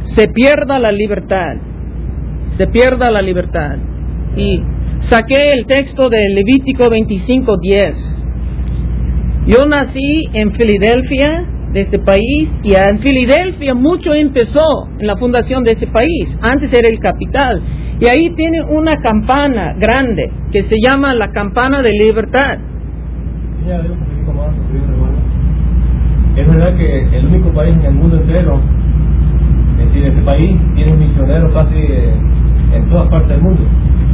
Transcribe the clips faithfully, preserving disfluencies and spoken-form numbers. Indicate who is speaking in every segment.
Speaker 1: se pierda la libertad. Se pierda la libertad. Y saqué el texto de Levítico veinticinco diez. Yo nací en Filadelfia, de ese país, y en Filadelfia mucho empezó en la fundación de ese país. Antes era el capital. Y ahí tiene una campana grande que se llama la campana de libertad.
Speaker 2: Ya, un poquito más, hermano. Es verdad que el único país en el mundo entero, es decir, este país tiene misioneros casi en todas partes del mundo.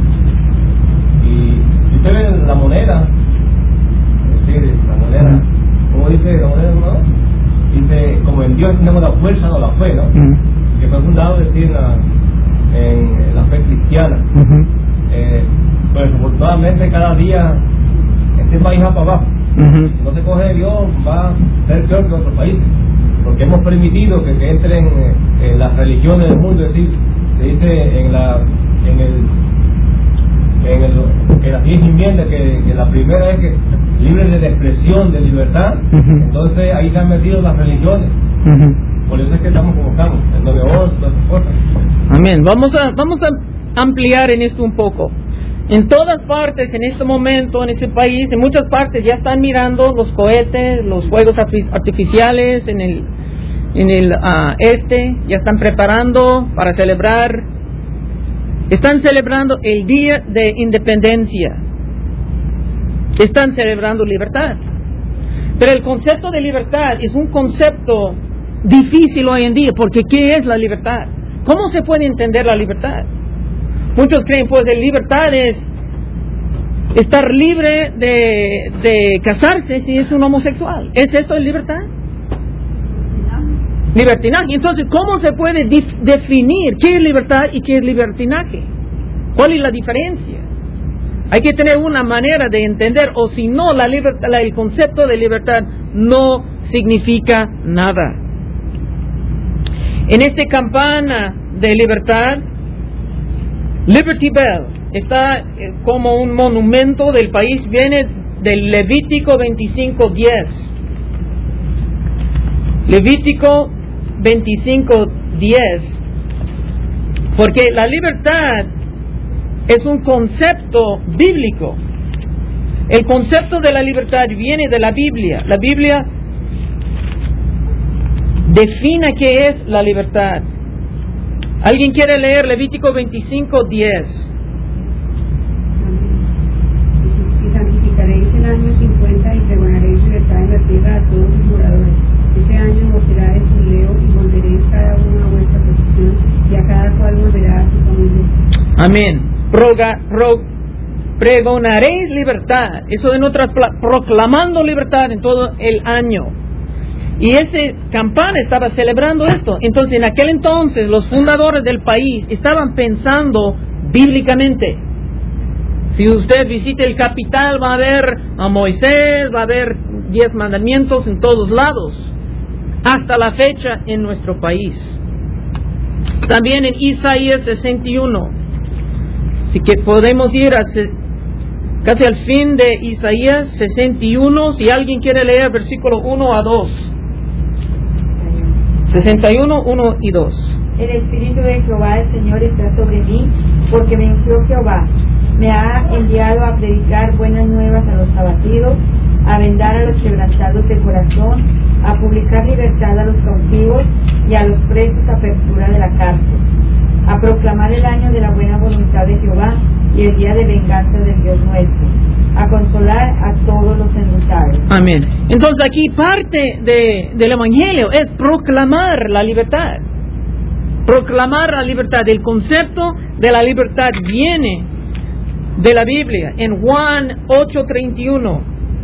Speaker 2: Y si usted ve la moneda, es decir, la moneda, ¿cómo dice la moneda, hermano? Dice, como en Dios tenemos la fuerza o la fe, ¿no? Uh-huh. Que fue fundado, es decir, la, en la fe cristiana. Uh-huh. Eh, pues afortunadamente cada día este país va para abajo. Uh-huh. Si no se coge de Dios, va a ser peor que otros países, porque hemos permitido que, que entren en las religiones del mundo. Es decir, se dice en la en el en, el, en las diez enmiendas que, que la primera es que libre de expresión, de libertad. Uh-huh. Entonces ahí se han metido las religiones. Uh-huh. Por eso es que estamos como estamos, el nueve once, todas esas cosas.
Speaker 1: Amén. Vamos a vamos a ampliar en esto un poco. En todas partes, en este momento, en ese país, en muchas partes ya están mirando los cohetes, los fuegos artificiales en el, en el uh, este, ya están preparando para celebrar, están celebrando el Día de Independencia, están celebrando libertad. Pero el concepto de libertad es un concepto difícil hoy en día, porque ¿qué es la libertad? ¿Cómo se puede entender la libertad? Muchos creen, pues, que libertad es estar libre de, de casarse si es un homosexual. ¿Es esto la libertad? Libertinaje. Entonces, ¿cómo se puede dif- definir qué es libertad y qué es libertinaje? ¿Cuál es la diferencia? Hay que tener una manera de entender, o si no, la libertad, la, el concepto de libertad no significa nada. En esta campana de libertad, Liberty Bell está eh, como un monumento del país, viene del Levítico veinticinco diez. Levítico veinticinco diez. Porque la libertad es un concepto bíblico. El concepto de la libertad viene de la Biblia. La Biblia define qué es la libertad. ¿Alguien quiere leer Levítico veinticinco diez?
Speaker 3: Y santificaréis el año cincuenta y pregonaréis libertad en la tierra a todos sus moradores. Ese año gozará de jubileo y volveréis cada uno a vuestra posición, y a cada cual volverá a su familia.
Speaker 1: Amén. Proga, pro, pregonaréis libertad. Eso en otras, proclamando libertad en todo el año. Y esa campana estaba celebrando esto. Entonces, en aquel entonces, los fundadores del país estaban pensando bíblicamente. Si usted visita el capital, va a ver a Moisés, va a ver diez mandamientos en todos lados, hasta la fecha en nuestro país. También en Isaías sesenta y uno. Así que podemos ir a, casi al fin de Isaías sesenta y uno. Si alguien quiere leer versículo uno a dos. sesenta y uno, uno y dos.
Speaker 3: El Espíritu de Jehová el Señor está sobre mí, porque me ungió Jehová. Me ha enviado a predicar buenas nuevas a los abatidos, a vendar a los quebrantados de corazón, a publicar libertad a los cautivos y a los presos apertura de la cárcel, a proclamar el año de la buena voluntad de Jehová y el día de venganza del Dios nuestro, a consolar a todos los enlutados.
Speaker 1: Amén. Entonces aquí parte de, del Evangelio es proclamar la libertad. Proclamar la libertad. El concepto de la libertad viene de la Biblia en Juan ocho treinta y uno.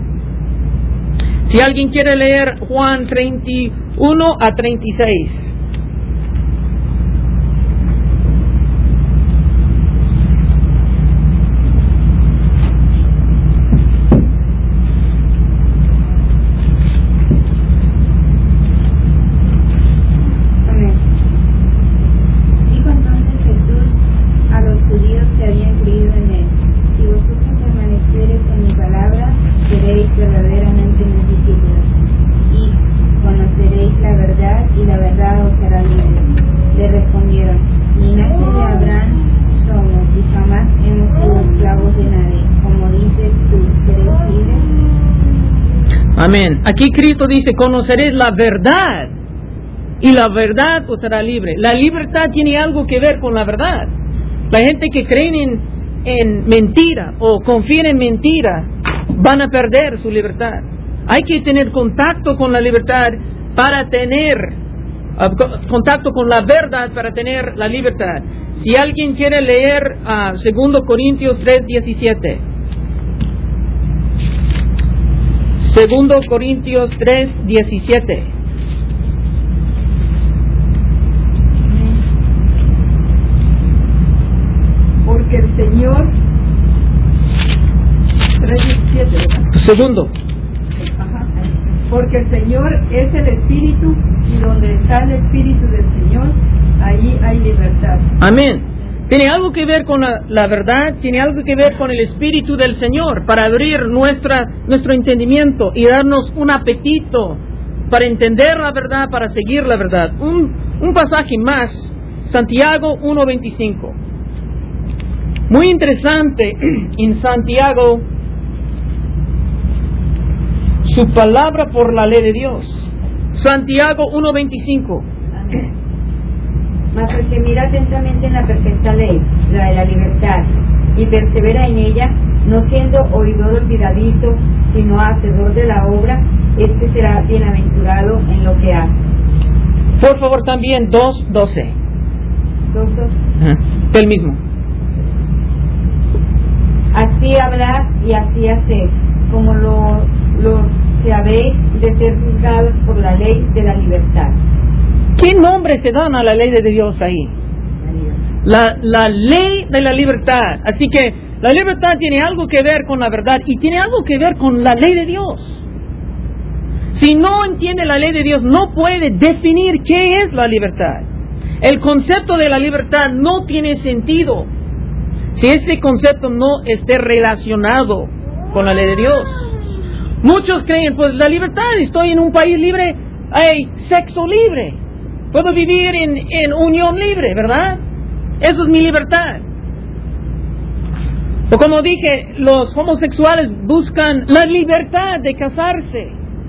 Speaker 1: Si alguien quiere leer Juan treinta y uno a treinta y seis.
Speaker 3: Verdaderamente mis discípulos, y conoceréis la verdad, y la verdad os
Speaker 1: Amén. Aquí Cristo dice, conoceréis la verdad y la verdad os hará libre. La libertad tiene algo que ver con la verdad. La gente que cree en, en mentira o confía en mentira van a perder su libertad. Hay que tener contacto con la libertad para tener uh, contacto con la verdad para tener la libertad. Si alguien quiere leer uh, dos Corintios tres diecisiete. dos Corintios tres diecisiete.
Speaker 3: Porque el Señor tres diecisiete, ¿verdad?
Speaker 1: Segundo.
Speaker 3: Ajá. Porque el Señor es el Espíritu, y donde está el Espíritu del Señor, ahí hay libertad.
Speaker 1: Amén. Tiene algo que ver con la, la verdad, tiene algo que ver con el Espíritu del Señor, para abrir nuestra, nuestro entendimiento y darnos un apetito para entender la verdad, para seguir la verdad. Un, un pasaje más, Santiago uno veinticinco. Muy interesante en Santiago, su palabra por la ley de Dios. Santiago uno veinticinco.
Speaker 3: Amén. Mas el que mira atentamente en la perfecta ley, la de la libertad, y persevera en ella, no siendo oidor olvidadizo, sino hacedor de la obra, este será bienaventurado en lo que hace.
Speaker 1: Por favor, también dos doce.
Speaker 3: dos doce.
Speaker 1: El mismo.
Speaker 3: Así hablad y así haced, como lo, los que habéis de ser juzgados por la ley de la libertad.
Speaker 1: ¿Qué nombre se dan a la ley de Dios ahí? La, la ley de la libertad. Así que la libertad tiene algo que ver con la verdad y tiene algo que ver con la ley de Dios. Si no entiende la ley de Dios, no puede definir qué es la libertad. El concepto de la libertad no tiene sentido si ese concepto no esté relacionado con la ley de Dios. Muchos creen, pues la libertad, estoy en un país libre, hay sexo libre, puedo vivir en, en unión libre, ¿verdad? Eso es mi libertad. O como dije, los homosexuales buscan la libertad de casarse.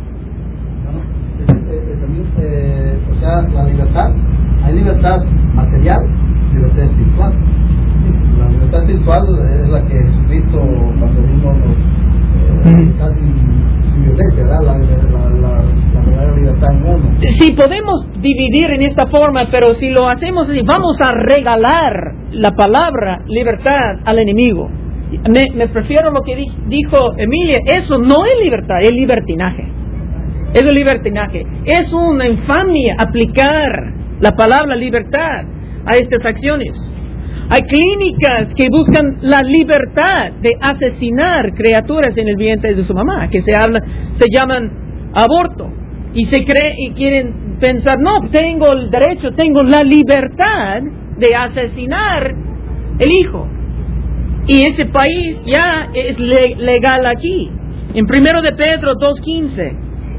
Speaker 4: Eh, o sea, la libertad, hay libertad material y libertad espiritual. La libertad espiritual es la que Jesucristo, cuando vino, nos eh, está sin, sin violencia, ¿verdad? La, la, la, la verdadera libertad en uno.
Speaker 1: Sí, podemos dividir en esta forma, pero si lo hacemos así, vamos a regalar la palabra libertad al enemigo. Me, me prefiero lo que di, dijo Emilia, eso no es libertad, es libertinaje. Es el libertinaje. Es una infamia aplicar la palabra libertad a estas acciones. Hay clínicas que buscan la libertad de asesinar criaturas en el vientre de su mamá, que se habla, se llaman aborto, y se cree y quieren pensar, no, tengo el derecho, tengo la libertad de asesinar el hijo. Y ese país ya es le- legal aquí. En primero de Pedro dos quince.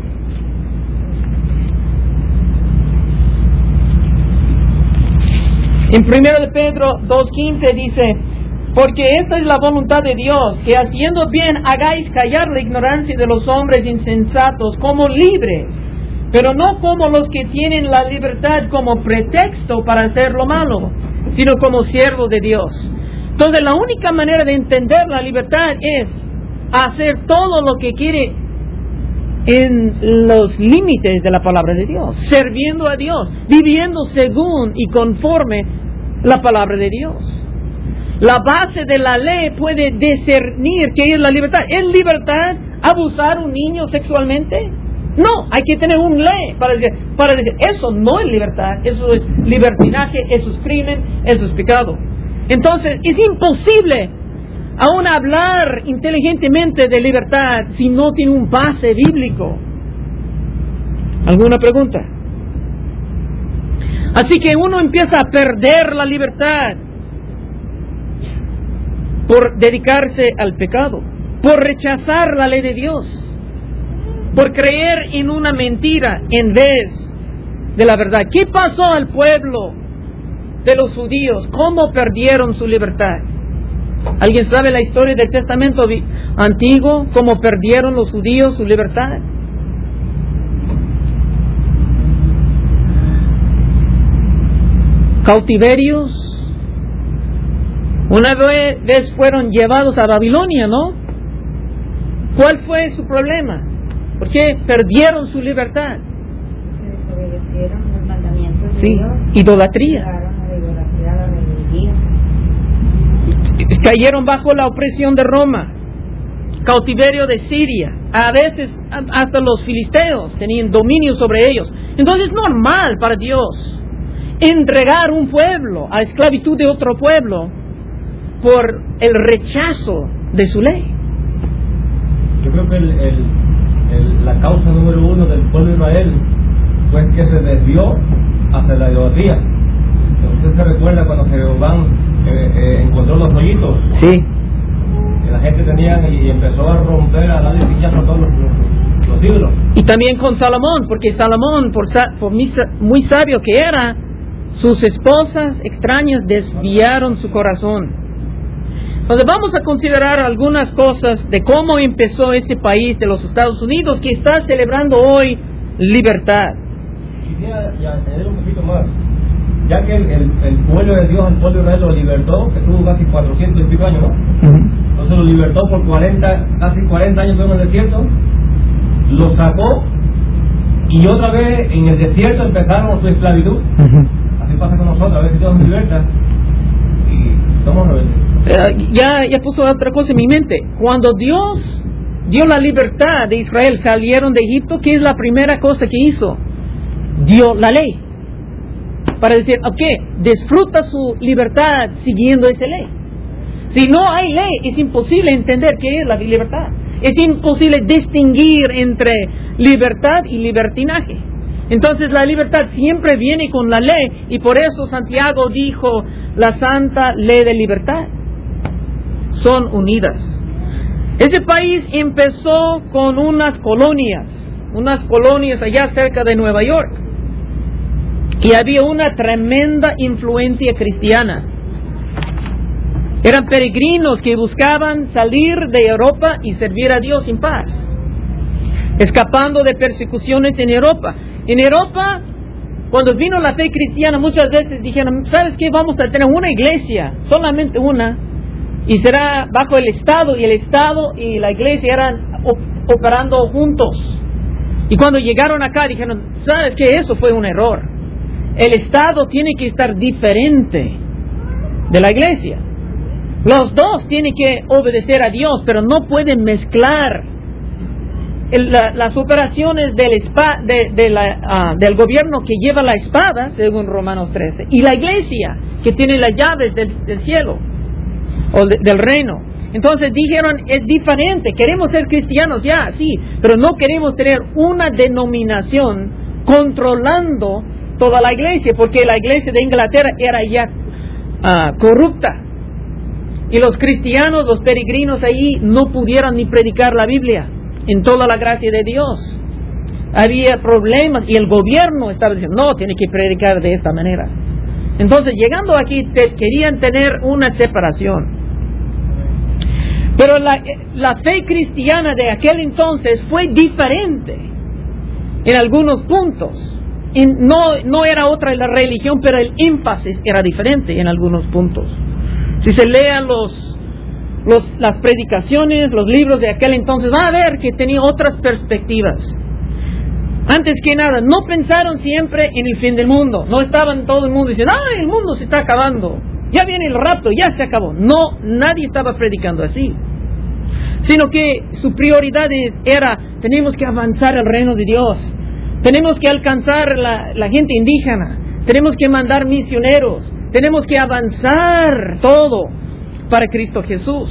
Speaker 1: En primero de Pedro dos quince dice, porque esta es la voluntad de Dios, que haciendo bien hagáis callar la ignorancia de los hombres insensatos como libres, pero no como los que tienen la libertad como pretexto para hacer lo malo, sino como siervos de Dios. Entonces la única manera de entender la libertad es hacer todo lo que quiere en los límites de la palabra de Dios, sirviendo a Dios, viviendo según y conforme la palabra de Dios. La base de la ley puede discernir qué es la libertad. ¿Es libertad abusar a un niño sexualmente? No, hay que tener una ley para decir, para decir, eso no es libertad, eso es libertinaje, eso es crimen, eso es pecado. Entonces, es imposible aún hablar inteligentemente de libertad si no tiene un base bíblico. ¿Alguna pregunta? Así que uno empieza a perder la libertad por dedicarse al pecado, por rechazar la ley de Dios, por creer en una mentira en vez de la verdad. ¿Qué pasó al pueblo de los judíos? ¿Cómo perdieron su libertad? ¿Alguien sabe la historia del Testamento Antiguo? ¿Cómo perdieron los judíos su libertad? cautiverios. Una vez fueron llevados a Babilonia, ¿no? ¿Cuál fue su problema? ¿Por qué perdieron su libertad?
Speaker 3: Desobedecieron los mandamientos de
Speaker 1: Sí,
Speaker 3: Dios.
Speaker 1: idolatría.
Speaker 3: Llegaron a la idolatría, a la rebeldía.
Speaker 1: Cayeron bajo la opresión de Roma, cautiverio de Siria, a veces hasta los filisteos tenían dominio sobre ellos. Entonces es normal para Dios entregar un pueblo a esclavitud de otro pueblo por el rechazo de su ley.
Speaker 2: Yo creo que el, el, el, la causa número uno del pueblo de Israel fue que se desvió hacia la idolatría. Usted se recuerda cuando Jeroboam eh, eh, encontró los rollitos.
Speaker 1: Sí.
Speaker 2: Que la gente tenía y empezó a romper, a darle piñazo a todos los, los, los ídolos.
Speaker 1: Y también con Salomón, porque Salomón, por, por muy sabio que era, sus esposas extrañas desviaron su corazón. Entonces vamos a considerar algunas cosas de cómo empezó ese país de los Estados Unidos que está celebrando hoy libertad.
Speaker 2: Quisiera añadir un poquito más. Ya que el, el, el pueblo de Dios, el pueblo de Israel lo libertó, que tuvo casi cuatrocientos y pico años, ¿no? Uh-huh. Entonces lo libertó por cuarenta, casi cuarenta años en el desierto, lo sacó y otra vez en el desierto empezaron su esclavitud. Uh-huh. Así pasa con nosotros, a veces Dios nos liberta y somos rebeldes.
Speaker 1: Uh, ya, ya puso otra cosa en mi mente. Cuando Dios dio la libertad de Israel, salieron de Egipto, ¿qué es la primera cosa que hizo? Dio la ley. Para decir, ok, disfruta su libertad siguiendo esa ley. Si no hay ley, es imposible entender qué es la libertad. Es imposible distinguir entre libertad y libertinaje. Entonces la libertad siempre viene con la ley, y por eso Santiago dijo, la santa ley de libertad. Son unidas. Ese país empezó con unas colonias, unas colonias allá cerca de Nueva York. Y había una tremenda influencia cristiana. Eran peregrinos que buscaban salir de Europa y servir a Dios en paz, escapando de persecuciones en Europa. En Europa, cuando vino la fe cristiana, muchas veces dijeron, ¿sabes qué? Vamos a tener una iglesia, solamente una, y será bajo el Estado, y el Estado y la iglesia eran operando juntos. Y cuando llegaron acá, dijeron, ¿sabes qué? Eso fue un error. El Estado tiene que estar diferente de la iglesia. Los dos tienen que obedecer a Dios, pero no pueden mezclar el, la, las operaciones del, spa, de, de la, uh, del gobierno que lleva la espada, según Romanos trece, y la iglesia que tiene las llaves del, del cielo o de, del reino. Entonces dijeron, es diferente, queremos ser cristianos ya, sí, pero no queremos tener una denominación controlando toda la iglesia, porque la iglesia de Inglaterra era ya uh, corrupta. Y los cristianos, los peregrinos ahí, no pudieron ni predicar la Biblia en toda la gracia de Dios. Había problemas y el gobierno estaba diciendo, no, tiene que predicar de esta manera. Entonces, llegando aquí, te, querían tener una separación. Pero la, la fe cristiana de aquel entonces fue diferente en algunos puntos. Y no, no era otra la religión, pero el énfasis era diferente en algunos puntos. Si se lean los, los, las predicaciones, los libros de aquel entonces, van a ver que tenía otras perspectivas. Antes que nada, no pensaron siempre en el fin del mundo. No estaban todo el mundo diciendo, ¡ah, el mundo se está acabando! Ya viene el rapto, ya se acabó. No, nadie estaba predicando así. Sino que su prioridad era, tenemos que avanzar al reino de Dios. Tenemos que alcanzar la, la gente indígena. Tenemos que mandar misioneros. Tenemos que avanzar todo para Cristo Jesús.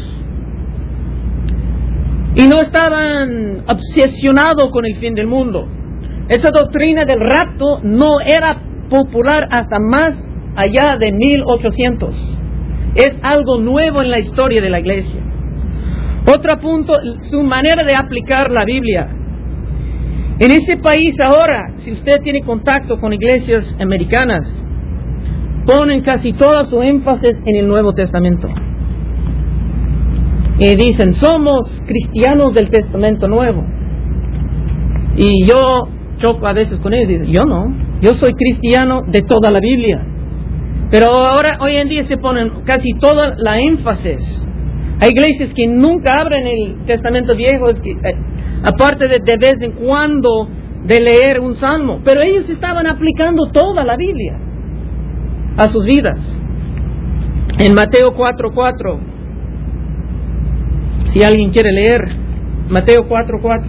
Speaker 1: Y no estaban obsesionados con el fin del mundo. Esa doctrina del rapto no era popular hasta más allá de mil ochocientos. Es algo nuevo en la historia de la iglesia. Otro punto, su manera de aplicar la Biblia. En ese país ahora, si usted tiene contacto con iglesias americanas, ponen casi todo su énfasis en el Nuevo Testamento. Y dicen, somos cristianos del Testamento Nuevo. Y yo choco a veces con ellos, dicen, yo no, yo soy cristiano de toda la Biblia. Pero ahora, hoy en día se ponen casi toda la énfasis. Hay iglesias que nunca abren el Testamento Viejo, que, eh, aparte de de vez en cuando de leer un salmo. Pero ellos estaban aplicando toda la Biblia a sus vidas. En Mateo cuatro cuatro, si alguien quiere leer, Mateo cuatro cuatro.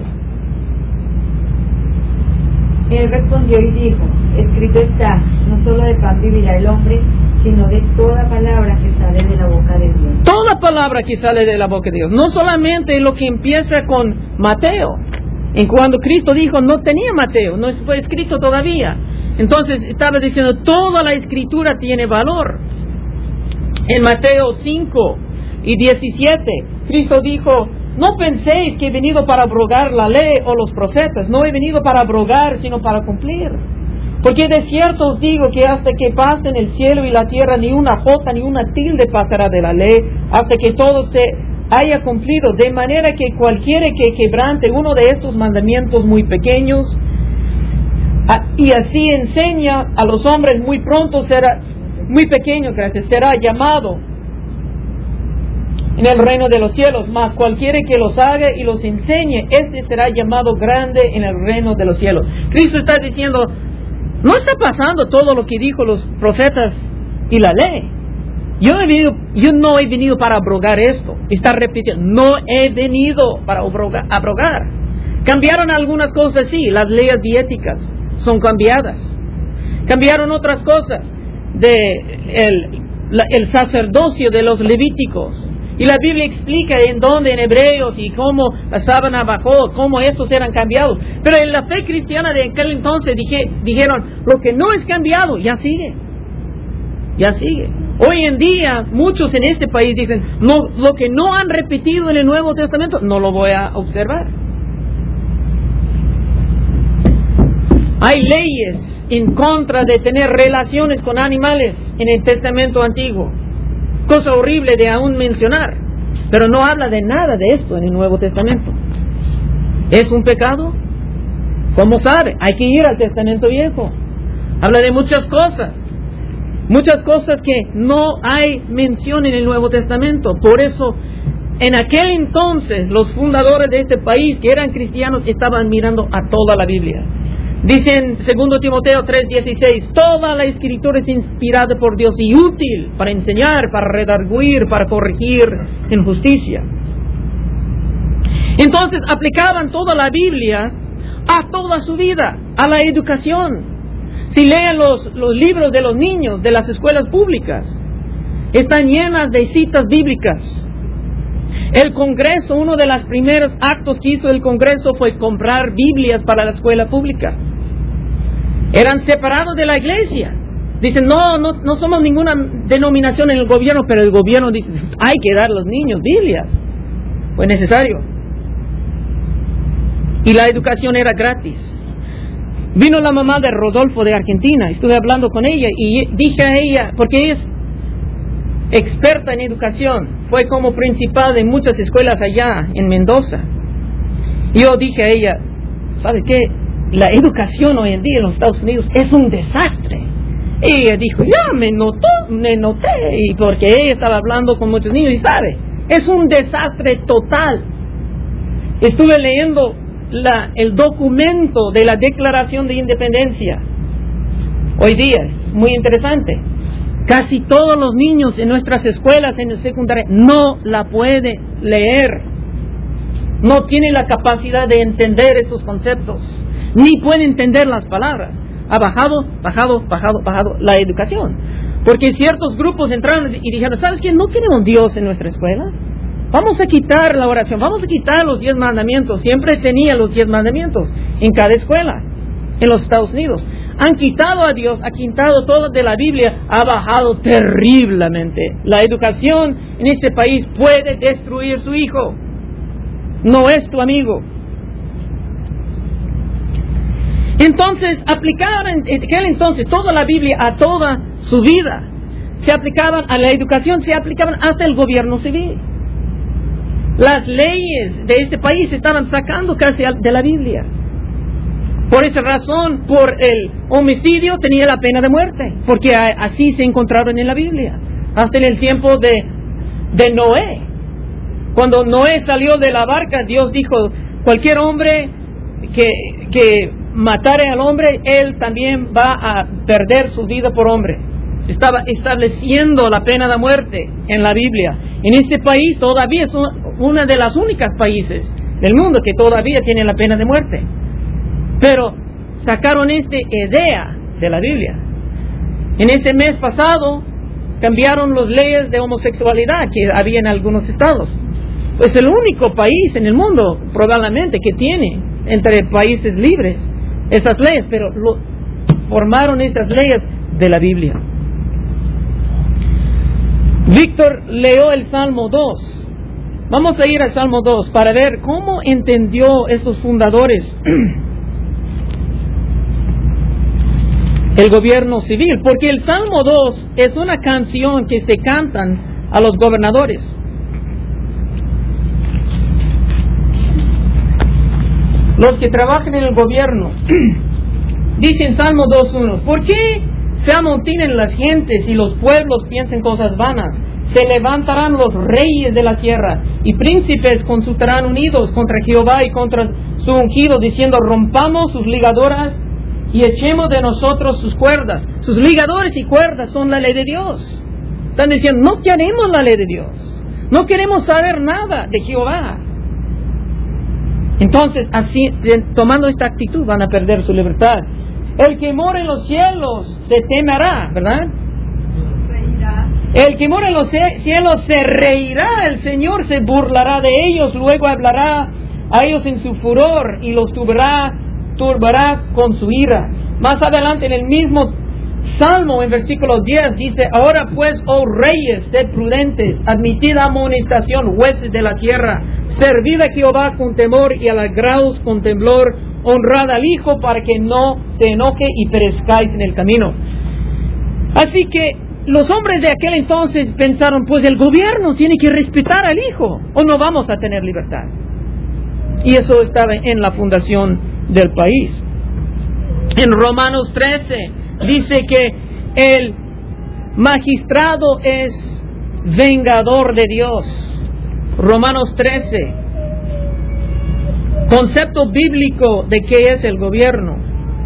Speaker 3: Él respondió y dijo: escrito está, no solo de pan vivirá el hombre, sino de toda palabra que sale de la boca de Dios.
Speaker 1: Toda palabra que sale de la boca de Dios, no solamente lo que empieza con Mateo. En cuando Cristo dijo, no tenía Mateo, no fue escrito todavía. Entonces estaba diciendo, toda la escritura tiene valor. En Mateo cinco y diecisiete, Cristo dijo, no penséis que he venido para abrogar la ley o los profetas. No he venido para abrogar, sino para cumplir. Porque de cierto os digo que hasta que pasen el cielo y la tierra, ni una jota ni una tilde pasará de la ley, hasta que todo se haya cumplido. De manera que cualquiera que quebrante uno de estos mandamientos muy pequeños, a, y así enseña a los hombres, muy pronto será, muy pequeño, gracias, será llamado en el reino de los cielos. Mas cualquiera que los haga y los enseñe, este será llamado grande en el reino de los cielos. Cristo está diciendo, no está pasando todo lo que dijo los profetas y la ley. Yo, he venido, yo no he venido para abrogar esto. Está repitiendo, no he venido para abrogar, abrogar. Cambiaron algunas cosas, sí, las leyes diéticas son cambiadas. Cambiaron otras cosas, de el, la, el sacerdocio de los levíticos. Y la Biblia explica en dónde, en Hebreos, y cómo la sábana bajó, cómo estos eran cambiados. Pero en la fe cristiana de aquel entonces dije, dijeron, lo que no es cambiado, ya sigue. Ya sigue. Hoy en día, muchos en este país dicen, no, lo que no han repetido en el Nuevo Testamento, no lo voy a observar. Hay leyes en contra de tener relaciones con animales en el Testamento Antiguo. Cosa horrible de aún mencionar, pero no habla de nada de esto en el Nuevo Testamento. ¿Es un pecado? ¿Cómo sabe? Hay que ir al Testamento Viejo. Habla de muchas cosas, muchas cosas que no hay mención en el Nuevo Testamento. Por eso, en aquel entonces, los fundadores de este país, que eran cristianos, estaban mirando a toda la Biblia. Dice en segundo Timoteo tres dieciséis, toda la escritura es inspirada por Dios y útil para enseñar, para redarguir, para corregir en justicia. Entonces aplicaban toda la Biblia a toda su vida, a la educación. Si leen los, los libros de los niños de las escuelas públicas, están llenas de citas bíblicas. El Congreso, uno de los primeros actos que hizo el Congreso fue comprar Biblias para la escuela pública. Eran separados de la iglesia. Dicen, no, no, no somos ninguna denominación en el gobierno, pero el gobierno dice, hay que dar a los niños Biblias. Fue necesario. Y la educación era gratis. Vino la mamá de Rodolfo de Argentina, estuve hablando con ella y dije a ella, porque ella es experta en educación, fue como principal de muchas escuelas allá en Mendoza. Yo dije a ella, ¿sabe qué? La educación hoy en día en los Estados Unidos es un desastre. Y ella dijo, ya me notó, me noté, y porque ella estaba hablando con muchos niños y sabe, es un desastre total. Estuve leyendo la, el documento de la Declaración de Independencia. Hoy día es muy interesante. Casi todos los niños en nuestras escuelas en el secundario no la pueden leer. No tienen la capacidad de entender esos conceptos, ni pueden entender las palabras. Ha bajado, bajado, bajado, bajado la educación. Porque ciertos grupos entraron y dijeron, ¿sabes qué? No queremos Dios en nuestra escuela. Vamos a quitar la oración, vamos a quitar los diez mandamientos. Siempre tenía los diez mandamientos en cada escuela en los Estados Unidos. Han quitado a Dios, ha quitado todo de la Biblia, ha bajado terriblemente. La educación en este país puede destruir su hijo. No es tu amigo. Entonces, aplicaban en aquel entonces toda la Biblia a toda su vida. Se aplicaban a la educación, se aplicaban hasta el gobierno civil. Las leyes de este país se estaban sacando casi de la Biblia. Por esa razón, por el homicidio tenía la pena de muerte, porque así se encontraron en la Biblia. Hasta en el tiempo de, de Noé. Cuando Noé salió de la barca, Dios dijo, cualquier hombre que, que matare al hombre, él también va a perder su vida por hombre. Estaba estableciendo la pena de muerte en la Biblia. En este país todavía es uno de los únicos países del mundo que todavía tiene la pena de muerte. Pero sacaron esta idea de la Biblia. En este mes pasado cambiaron las leyes de homosexualidad que había en algunos estados. Es el único país en el mundo probablemente que tiene entre países libres esas leyes, pero lo, formaron estas leyes de la Biblia. Víctor leyó el Salmo dos. Vamos a ir al Salmo dos para ver cómo entendió estos fundadores el gobierno civil, porque el Salmo dos es una canción que se cantan a los gobernadores. Los que trabajan en el gobierno. Dicen Salmo dos uno, ¿por qué se amotinan las gentes y los pueblos piensan cosas vanas? Se levantarán los reyes de la tierra y príncipes consultarán unidos contra Jehová y contra su ungido, diciendo, rompamos sus ligaduras y echemos de nosotros sus cuerdas. Sus ligadores y cuerdas son la ley de Dios. Están diciendo, no queremos la ley de Dios. No queremos saber nada de Jehová. Entonces, así, tomando esta actitud, van a perder su libertad. El que mora en los cielos se temerá, ¿verdad? Reirá. El que mora en los cielos se reirá, el Señor se burlará de ellos, luego hablará a ellos en su furor y los turbará, turbará con su ira. Más adelante en el mismo Salmo, en versículo diez, dice, ahora pues, oh reyes, sed prudentes, admitid amonestación, jueces de la tierra, servid a Jehová con temor y a los grados con temblor, honrad al Hijo para que no se enoje y perezcáis en el camino. Así que los hombres de aquel entonces pensaron, pues el gobierno tiene que respetar al Hijo, o no vamos a tener libertad. Y eso estaba en la fundación del país. En Romanos trece dice que el magistrado es vengador de Dios. Romanos trece, concepto bíblico de qué es el gobierno.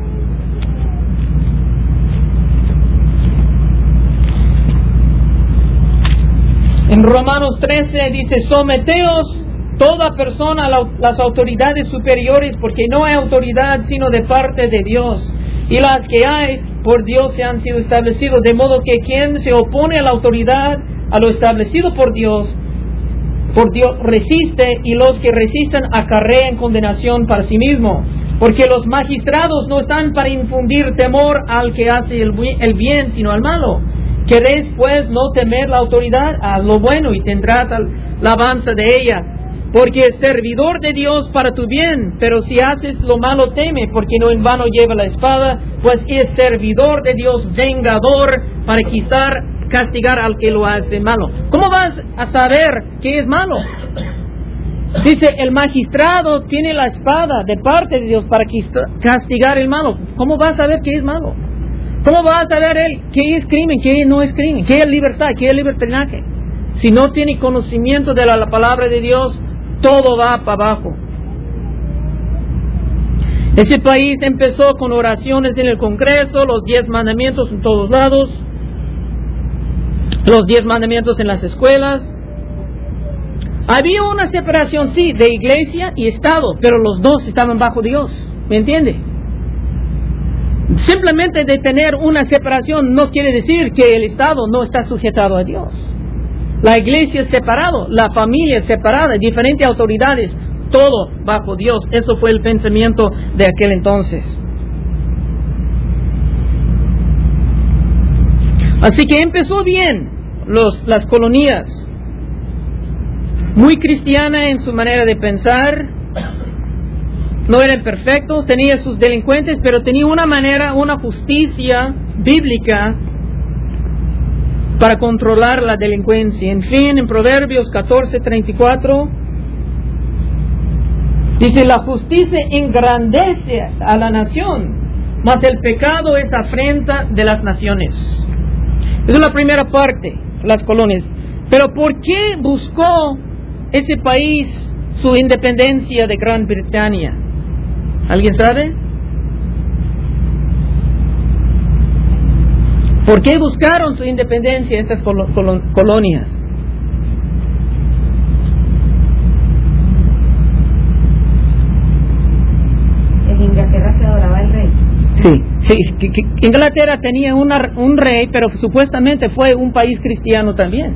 Speaker 1: En Romanos trece dice, someteos toda persona a la, las autoridades superiores, porque no hay autoridad sino de parte de Dios, y las que hay por Dios se han sido establecidos, de modo que quien se opone a la autoridad, a lo establecido por Dios, por Dios resiste, y los que resistan acarrean condenación para sí mismo, porque los magistrados no están para infundir temor al que hace el, el bien, sino al malo. ¿Queréis pues no temer la autoridad? Haz lo bueno y tendrás la alabanza de ella, porque es servidor de Dios para tu bien. Pero si haces lo malo, teme, porque no en vano lleva la espada, pues es servidor de Dios, vengador, para quitar, castigar al que lo hace malo. ¿Cómo vas a saber qué es malo? Dice, el magistrado tiene la espada de parte de Dios para castigar el malo. ¿Cómo vas a saber qué es malo? ¿Cómo vas a saber él qué es crimen, qué no es crimen, qué es libertad, qué es libertinaje? Si no tiene conocimiento de la, la palabra de Dios, todo va para abajo. Ese país empezó con oraciones en el Congreso, los diez mandamientos en todos lados, los diez mandamientos en las escuelas. Había una separación, sí, de iglesia y Estado, pero los dos estaban bajo Dios, ¿me entiende? Simplemente de tener una separación no quiere decir que el Estado no está sujetado a Dios. La iglesia es separado, la familia es separada, diferentes autoridades, todo bajo Dios. Eso fue el pensamiento de aquel entonces. Así que empezó bien los, las colonias, muy cristiana en su manera de pensar. No eran perfectos, tenían sus delincuentes, pero tenía una manera, una justicia bíblica para controlar la delincuencia. En fin, en Proverbios catorce treinta y cuatro, Dice, la justicia engrandece a la nación, mas el pecado es afrenta de las naciones. Esa es la primera parte, las colonias. Pero ¿por qué buscó ese país su independencia de Gran Bretaña? ¿Alguien sabe? ¿Por qué buscaron su independencia estas colo- colo- colonias?
Speaker 3: En Inglaterra se adoraba el rey.
Speaker 1: Sí, sí, que- que Inglaterra tenía una, un rey, pero supuestamente fue un país cristiano también.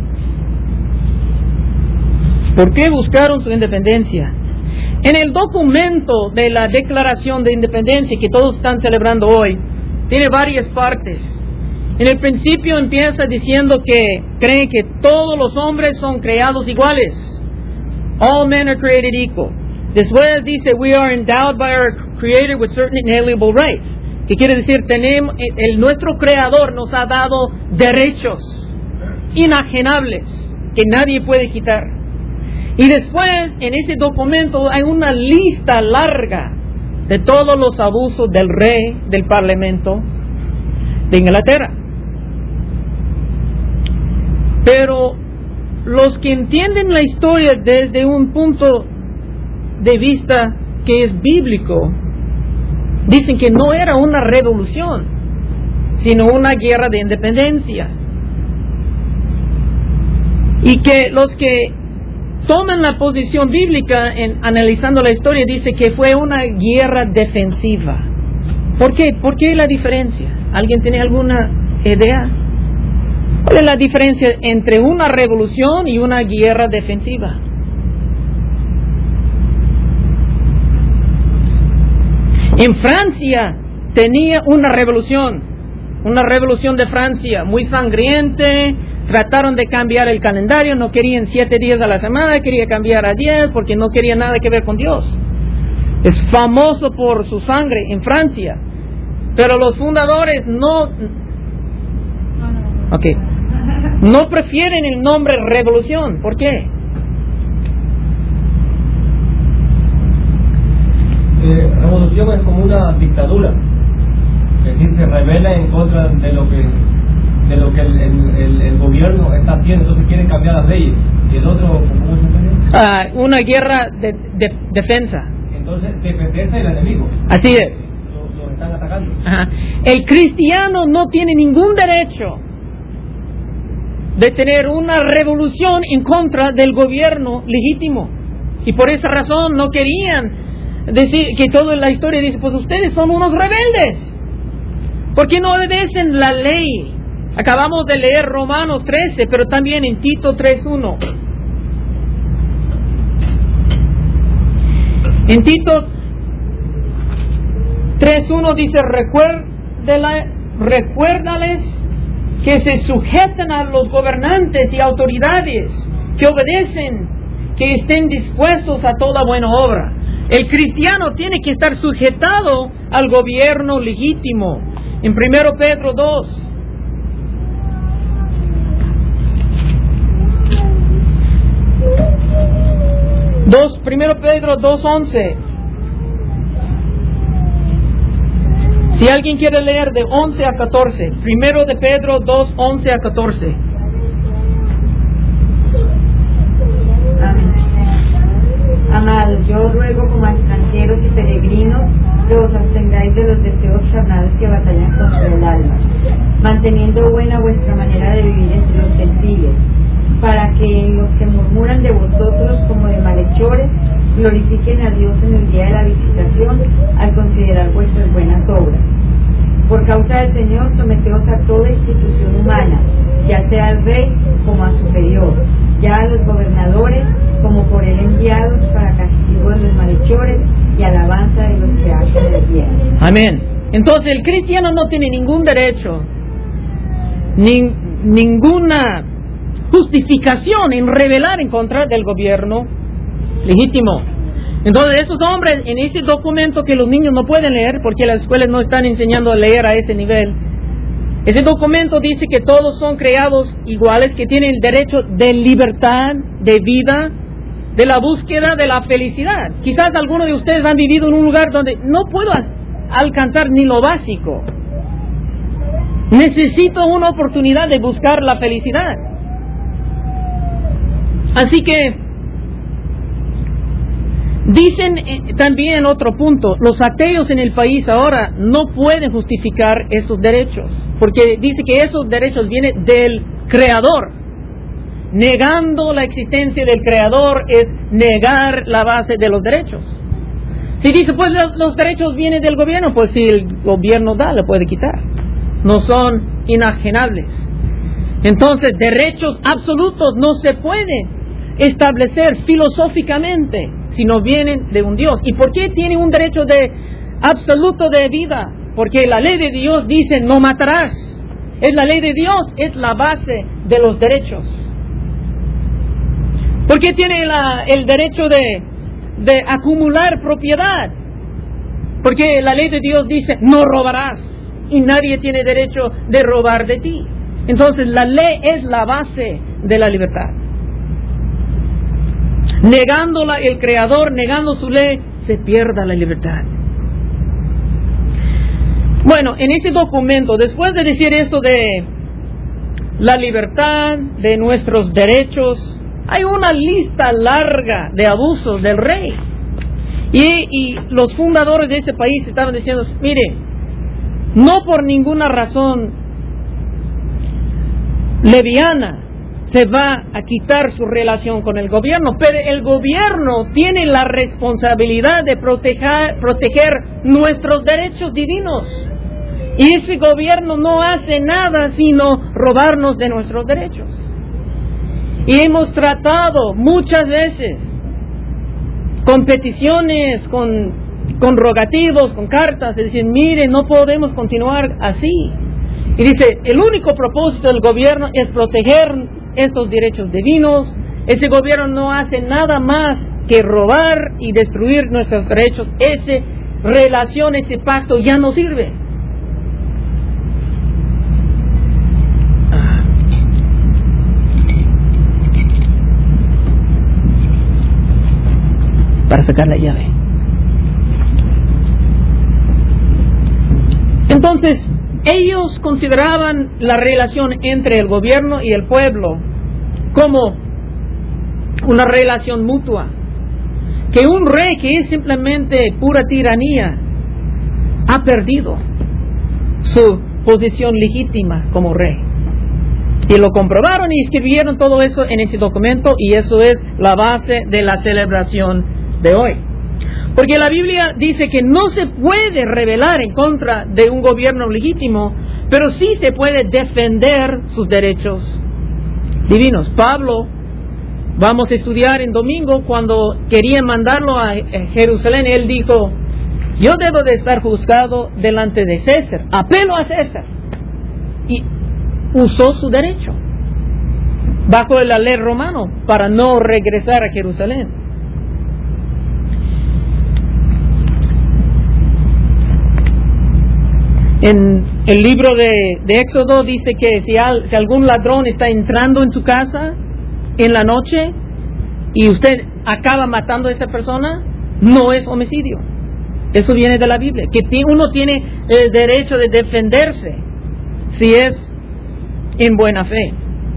Speaker 1: ¿Por qué buscaron su independencia? En el documento de la Declaración de Independencia que todos están celebrando hoy, tiene varias partes. En el principio empieza diciendo que creen que todos los hombres son creados iguales. All men are created equal. Después dice, we are endowed by our Creator with certain inalienable rights. Que quiere decir, tenemos, el, nuestro Creador nos ha dado derechos inajenables que nadie puede quitar. Y después, en ese documento hay una lista larga de todos los abusos del rey, del parlamento de Inglaterra. Pero los que entienden la historia desde un punto de vista que es bíblico, dicen que no era una revolución, sino una guerra de independencia. Y que los que toman la posición bíblica en analizando la historia dice que fue una guerra defensiva. ¿Por qué? ¿Por qué la diferencia? ¿Alguien tiene alguna idea? ¿Cuál es la diferencia entre una revolución y una guerra defensiva? En Francia tenía una revolución, una revolución de Francia muy sangriente. Trataron de cambiar el calendario, no querían siete días a la semana, quería cambiar a diez porque no quería nada que ver con Dios. Es famoso por su sangre en Francia, pero los fundadores no, okay, no prefieren el nombre revolución. ¿Por qué?
Speaker 2: Eh, revolución es como una dictadura, es decir, se rebela en contra de lo que de lo que el, el, el, el gobierno está haciendo, entonces quieren cambiar las leyes. Y el otro, ¿cómo se llama?
Speaker 1: Ah, una guerra de, de defensa.
Speaker 2: Entonces, defenderse del enemigo.
Speaker 1: Así es.
Speaker 2: Lo, lo están atacando.
Speaker 1: Ajá. El cristiano no tiene ningún derecho de tener una revolución en contra del gobierno legítimo. Y por esa razón no querían decir que toda la historia dice, pues ustedes son unos rebeldes, porque no obedecen la ley. Acabamos de leer Romanos trece, pero también en Tito tres uno. En Tito tres uno dice, recuérdale, recuérdales que se sujeten a los gobernantes y autoridades, que obedecen, que estén dispuestos a toda buena obra. El cristiano tiene que estar sujetado al gobierno legítimo. En primero Pedro dos. Dos, primero Pedro dos once. Si alguien quiere leer de once a catorce, primero de Pedro dos once a catorce.
Speaker 3: Amén. Amados, yo ruego como a extranjeros y peregrinos que os abstengáis de los deseos carnales que batallan contra el alma, manteniendo buena vuestra manera de vivir entre los gentiles, para que los que murmuran de vosotros como de malhechores glorifiquen a Dios en el día de la visitación al considerar vuestras buenas obras. Por causa del Señor, someteos a toda institución humana, ya sea al rey como al superior, ya a los gobernadores como por él enviados para castigo de los malhechores y alabanza de los que hacen el bien.
Speaker 1: Amén. Entonces el cristiano no tiene ningún derecho, ni, ninguna justificación en rebelar en contra del gobierno legítimo. Entonces esos hombres en ese documento que los niños no pueden leer porque las escuelas no están enseñando a leer a ese nivel, ese documento dice que todos son creados iguales, que tienen el derecho de libertad, de vida, de la búsqueda de la felicidad. Quizás algunos de ustedes han vivido en un lugar donde no puedo alcanzar ni lo básico. Necesito una oportunidad de buscar la felicidad. Así que dicen eh, también otro punto, los ateos en el país ahora no pueden justificar esos derechos, porque dice que esos derechos vienen del Creador. Negando la existencia del Creador es negar la base de los derechos. Si dice, pues los, los derechos vienen del gobierno, pues si el gobierno da, le puede quitar. No son inajenables. Entonces, derechos absolutos no se pueden establecer filosóficamente si no vienen de un Dios. ¿Y por qué tiene un derecho de absoluto de vida? Porque la ley de Dios dice no matarás. Es la ley de Dios, es la base de los derechos. ¿Por qué tiene la, el derecho de, de acumular propiedad? Porque la ley de Dios dice no robarás y nadie tiene derecho de robar de ti. Entonces la ley es la base de la libertad. Negándola el Creador, negando su ley, se pierda la libertad. Bueno, en ese documento, después de decir esto de la libertad, de nuestros derechos, hay una lista larga de abusos del rey. Y, y los fundadores de ese país estaban diciendo, mire, no por ninguna razón leviana se va a quitar su relación con el gobierno, pero el gobierno tiene la responsabilidad de proteger, proteger nuestros derechos divinos. Y ese gobierno no hace nada sino robarnos de nuestros derechos. Y hemos tratado muchas veces con peticiones, con, con rogativos, con cartas, de decir, mire, no podemos continuar así. Y dice, el único propósito del gobierno es proteger estos derechos divinos. Ese gobierno no hace nada más que robar y destruir nuestros derechos. Esa relación, ese pacto ya no sirve. Ah. Para sacar la llave. Entonces, ellos consideraban la relación entre el gobierno y el pueblo como una relación mutua. Que un rey que es simplemente pura tiranía ha perdido su posición legítima como rey. Y lo comprobaron y escribieron todo eso en ese documento, y eso es la base de la celebración de hoy. Porque la Biblia dice que no se puede rebelar en contra de un gobierno legítimo, pero sí se puede defender sus derechos divinos. Pablo, vamos a estudiar en domingo, cuando querían mandarlo a Jerusalén, él dijo, yo debo de estar juzgado delante de César, apelo a César. Y usó su derecho bajo la ley romana para no regresar a Jerusalén. En el libro de, de Éxodo dice que si, al, si algún ladrón está entrando en su casa en la noche y usted acaba matando a esa persona, no es homicidio. Eso viene de la Biblia, que uno tiene el derecho de defenderse si es en buena fe.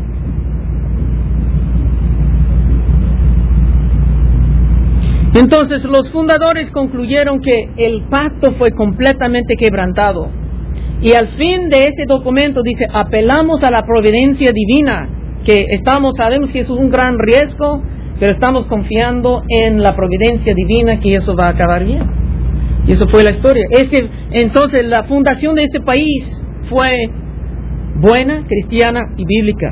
Speaker 1: Entonces los fundadores concluyeron que el pacto fue completamente quebrantado. Y al fin de ese documento dice, apelamos a la providencia divina, que estamos, sabemos que eso es un gran riesgo, pero estamos confiando en la providencia divina que eso va a acabar bien. Y eso fue la historia. Ese, entonces la fundación de ese país fue buena, cristiana y bíblica.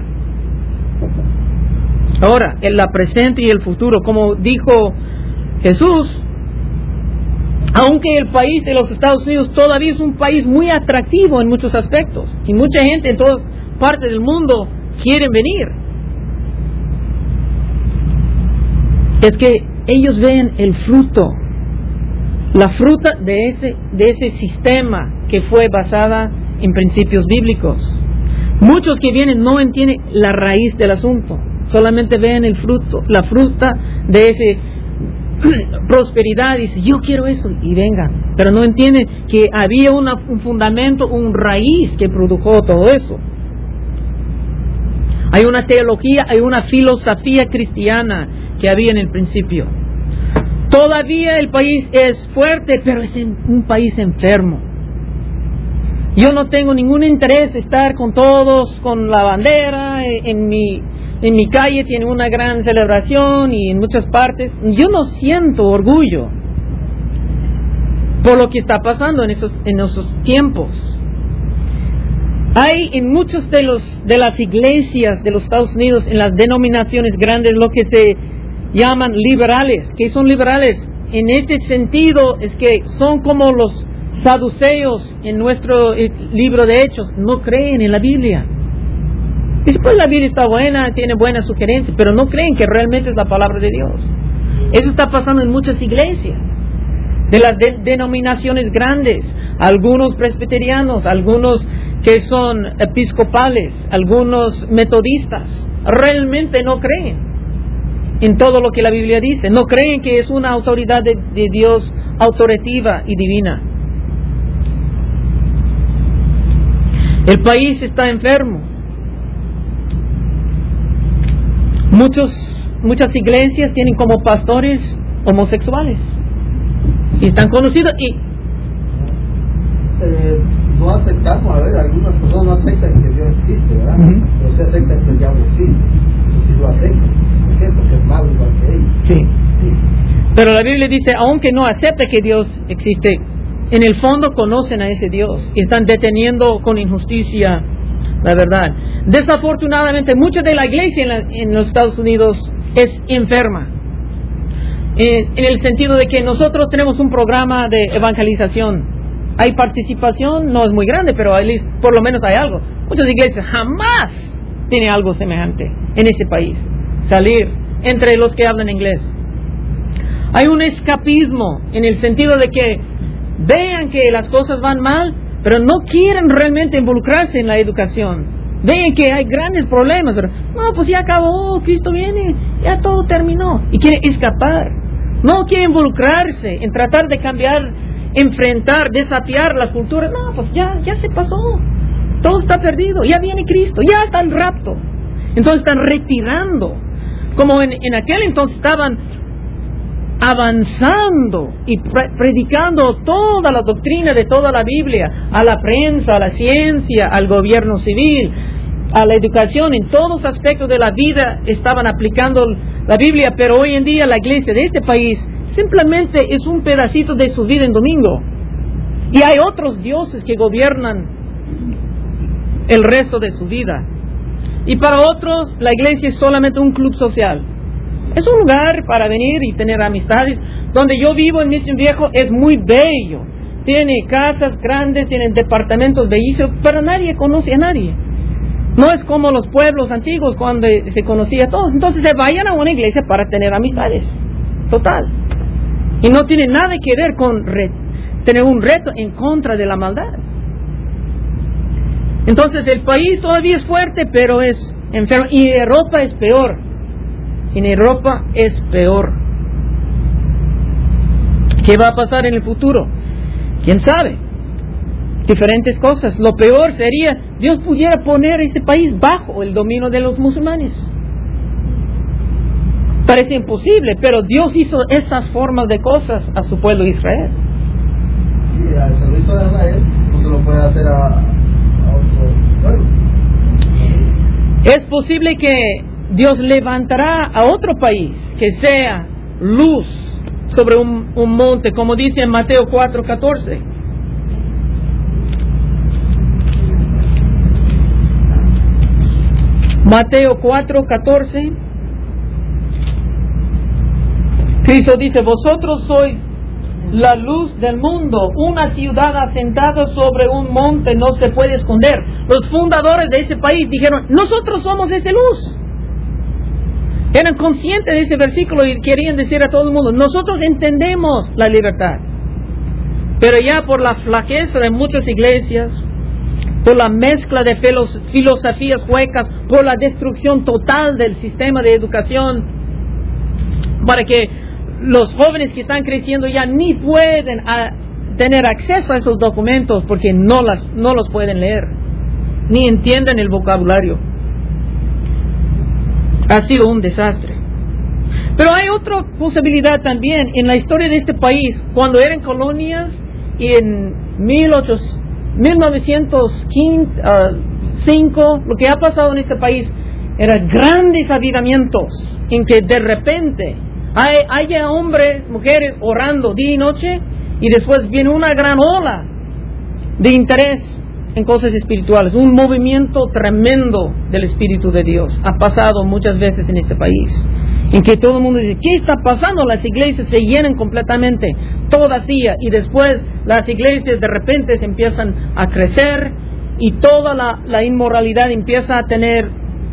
Speaker 1: Ahora, en la presente y el futuro, como dijo Jesús, aunque el país de los Estados Unidos todavía es un país muy atractivo en muchos aspectos, y mucha gente en todas partes del mundo quiere venir, es que ellos ven el fruto, la fruta de ese, de ese sistema que fue basada en principios bíblicos. Muchos que vienen no entienden la raíz del asunto, solamente ven el fruto, la fruta de ese prosperidad, dice, yo quiero eso, y vengan, pero no entienden que había una, un fundamento, un raíz que produjo todo eso. Hay una teología, hay una filosofía cristiana que había en el principio. Todavía el país es fuerte, pero es un país enfermo. Yo no tengo ningún interés en estar con todos, con la bandera, en mi, en mi calle tiene una gran celebración y en muchas partes. Yo no siento orgullo por lo que está pasando en esos, en esos tiempos. Hay en muchos de los de las iglesias de los Estados Unidos, en las denominaciones grandes, lo que se llaman liberales. ¿Qué son liberales? En este sentido es que son como los saduceos en nuestro libro de Hechos, no creen en la Biblia. Después la Biblia está buena, tiene buenas sugerencias, pero no creen que realmente es la palabra de Dios. Eso está pasando en muchas iglesias de las de- denominaciones grandes, algunos presbiterianos, algunos que son episcopales, algunos metodistas, realmente no creen en todo lo que la Biblia dice, no creen que es una autoridad de, de Dios autoritativa y divina. El país está enfermo. Muchos, muchas iglesias tienen como pastores homosexuales y están conocidos y
Speaker 4: eh, no aceptamos, a ver, algunas personas no aceptan que Dios existe, ¿verdad?
Speaker 1: Uh-huh.
Speaker 4: Pero se aceptan que el diablo existe. Eso sí lo aceptan. ¿Por qué? Porque es malo igual que ellos.
Speaker 1: sí.
Speaker 4: Sí.
Speaker 1: Pero la Biblia dice, aunque no acepte que Dios existe, en el fondo conocen a ese Dios y están deteniendo con injusticia la verdad. Desafortunadamente, mucha de la iglesia en, la, en los Estados Unidos es enferma. En, en el sentido de que nosotros tenemos un programa de evangelización. Hay participación, no es muy grande, pero hay, por lo menos hay algo. Muchas iglesias jamás tienen algo semejante en ese país. Salir entre los que hablan inglés. Hay un escapismo en el sentido de que vean que las cosas van mal, pero no quieren realmente involucrarse en la educación. Ven que hay grandes problemas, pero no, pues ya acabó, Cristo viene, ya todo terminó. Y quieren escapar. No quieren involucrarse en tratar de cambiar, enfrentar, desafiar las culturas. No, pues ya, ya se pasó. Todo está perdido, ya viene Cristo, ya está el rapto. Entonces están retirando. Como en, en aquel entonces estaban avanzando y pre- predicando toda la doctrina de toda la Biblia a la prensa, a la ciencia, al gobierno civil, a la educación, en todos los aspectos de la vida estaban aplicando la Biblia, pero hoy en día la iglesia de este país simplemente es un pedacito de su vida en domingo y hay otros dioses que gobiernan el resto de su vida, y para otros la iglesia es solamente un club social. Es un lugar para venir y tener amistades. Donde yo vivo en Mission Viejo es muy bello. Tiene casas grandes, tiene departamentos bellísimos, pero nadie conoce a nadie. No es como los pueblos antiguos cuando se conocía a todos. Entonces se vayan a una iglesia para tener amistades. Total. Y no tiene nada que ver con re- tener un reto en contra de la maldad. Entonces el país todavía es fuerte, pero es enfermo. Y Europa es peor. En Europa es peor. ¿Qué va a pasar en el futuro? ¿Quién sabe? Diferentes cosas. Lo peor sería, Dios pudiera poner ese país bajo el dominio de los musulmanes. Parece imposible, pero Dios hizo estas formas de cosas a su pueblo Israel.
Speaker 4: Sí, se lo hizo a Israel, no se lo puede hacer a, a otro pueblo.
Speaker 1: Es posible que Dios levantará a otro país que sea luz sobre un, un monte, como dice en Mateo cuatro catorce. Mateo cuatro catorce. Cristo dice, vosotros sois la luz del mundo. Una ciudad asentada sobre un monte no se puede esconder. Los fundadores de ese país dijeron, nosotros somos esa luz. Eran conscientes de ese versículo y querían decir a todo el mundo, nosotros entendemos la libertad. Pero ya por la flaqueza de muchas iglesias, por la mezcla de filos- filosofías huecas, por la destrucción total del sistema de educación, para que los jóvenes que están creciendo ya ni pueden a, tener acceso a esos documentos porque no, las, no los pueden leer, ni entienden el vocabulario. Ha sido un desastre. Pero hay otra posibilidad también en la historia de este país. Cuando eran colonias y en mil novecientos cinco, lo que ha pasado en este país eran grandes avivamientos en que de repente hay, haya hombres, mujeres orando día y noche, y después viene una gran ola de interés en cosas espirituales, un movimiento tremendo del Espíritu de Dios. Ha pasado muchas veces en este país, en que todo el mundo dice, ¿qué está pasando? Las iglesias se llenan completamente, todas ellas, y después las iglesias de repente se empiezan a crecer y toda la, la inmoralidad empieza a tener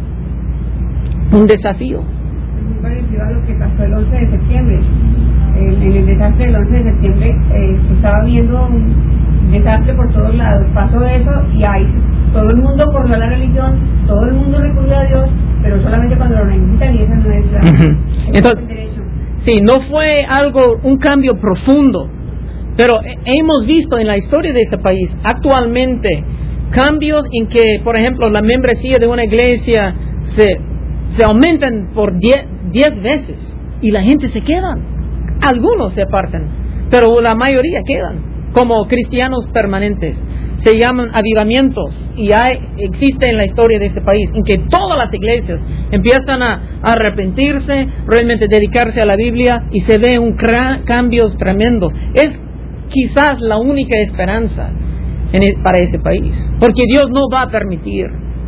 Speaker 1: un desafío.
Speaker 3: Muy parecido a lo que pasó el once de septiembre. En, en el desastre del once de septiembre eh, se estaba viendo un desastre por todos lados. Pasó eso y ahí todo el mundo corrió a la religión, todo el mundo recurrió a Dios, pero solamente cuando lo necesitan, y esa no es la,
Speaker 1: uh-huh.
Speaker 3: es
Speaker 1: Entonces,
Speaker 3: el derecho.
Speaker 1: Sí, no fue algo, un cambio profundo, pero hemos visto en la historia de ese país actualmente cambios en que, por ejemplo, la membresía de una iglesia se, se aumentan por diez, diez veces y la gente se queda. Algunos se apartan, pero la mayoría quedan como cristianos permanentes. Se llaman avivamientos y hay, existe en la historia de ese país en que todas las iglesias empiezan a, a arrepentirse, realmente dedicarse a la Biblia, y se ven un cra- cambios tremendos. Es quizás la única esperanza en el, para ese país, porque Dios no va a permitir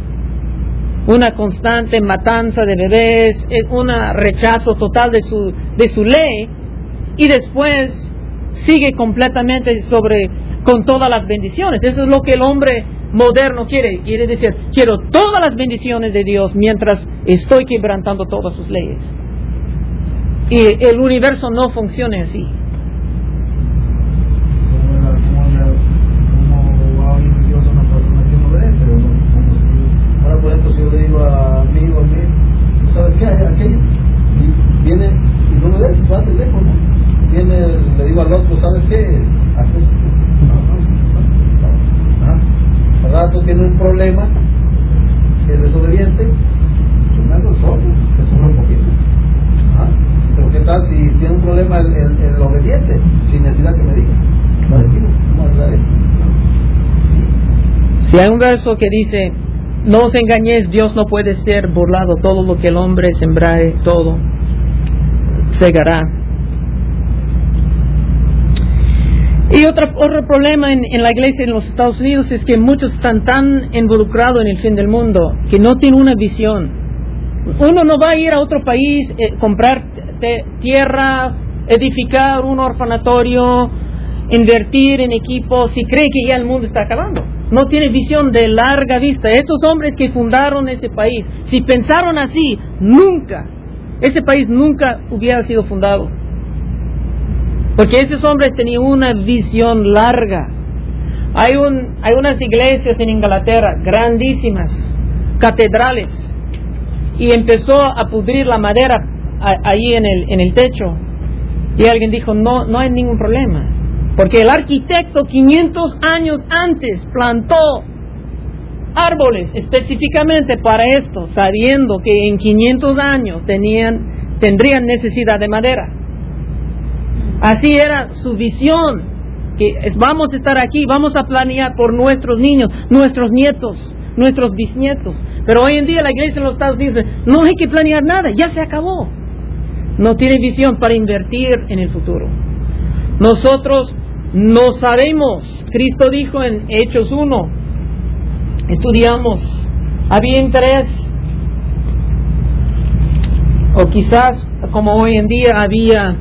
Speaker 1: una constante matanza de bebés, un rechazo total de su, de su ley, y después sigue completamente sobre con todas las bendiciones. Eso es lo que el hombre moderno quiere. Quiere decir, quiero todas las bendiciones de Dios mientras estoy quebrantando todas sus leyes. Y el universo no funciona así.
Speaker 4: ¿Cómo va a oír Dios a una persona que no obedece? Ahora, por ejemplo, si yo le digo a mi hijo, ¿sabes qué? Aquello viene y no me des, va a teléfono. Viene, le digo al otro, ¿sabes qué? Haz esto. Al rato tiene un problema, el desobediente, yo ando solo, que solo un poquito. ¿Ah? Pero ¿qué tal si tiene un problema el, el, el obediente, sin necesidad que me diga? ¿Cómo arreglar esto?
Speaker 1: Si hay un verso que dice, no os engañéis, Dios no puede ser burlado, todo lo que el hombre sembrare, todo segará. Y otro, otro problema en, en la iglesia en los Estados Unidos es que muchos están tan involucrados en el fin del mundo que no tienen una visión. Uno no va a ir a otro país, eh, comprar te, tierra, edificar un orfanatorio, invertir en equipos si cree que ya el mundo está acabando. No tiene visión de larga vista. Estos hombres que fundaron ese país, si pensaron así, nunca, ese país nunca hubiera sido fundado. Porque esos hombres tenían una visión larga. Hay, un, hay unas iglesias en Inglaterra, grandísimas, catedrales, y empezó a pudrir la madera a, ahí en el, en el techo. Y alguien dijo, no, no hay ningún problema. Porque el arquitecto quinientos años antes plantó árboles específicamente para esto, sabiendo que en quinientos años tenían, tendrían necesidad de madera. Así era su visión, que es, vamos a estar aquí, vamos a planear por nuestros niños, nuestros nietos, nuestros bisnietos. Pero hoy en día la iglesia en los Estados Unidos dice, no hay que planear nada, ya se acabó. No tiene visión para invertir en el futuro. Nosotros no sabemos. Cristo dijo en Hechos uno, estudiamos, había interés, o quizás como hoy en día había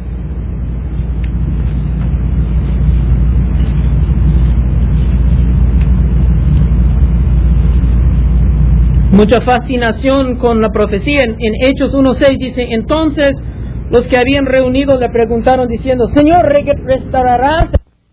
Speaker 1: mucha fascinación con la profecía. En, en Hechos uno seis dice, entonces los que habían reunido le preguntaron diciendo, Señor, ¿restaurarás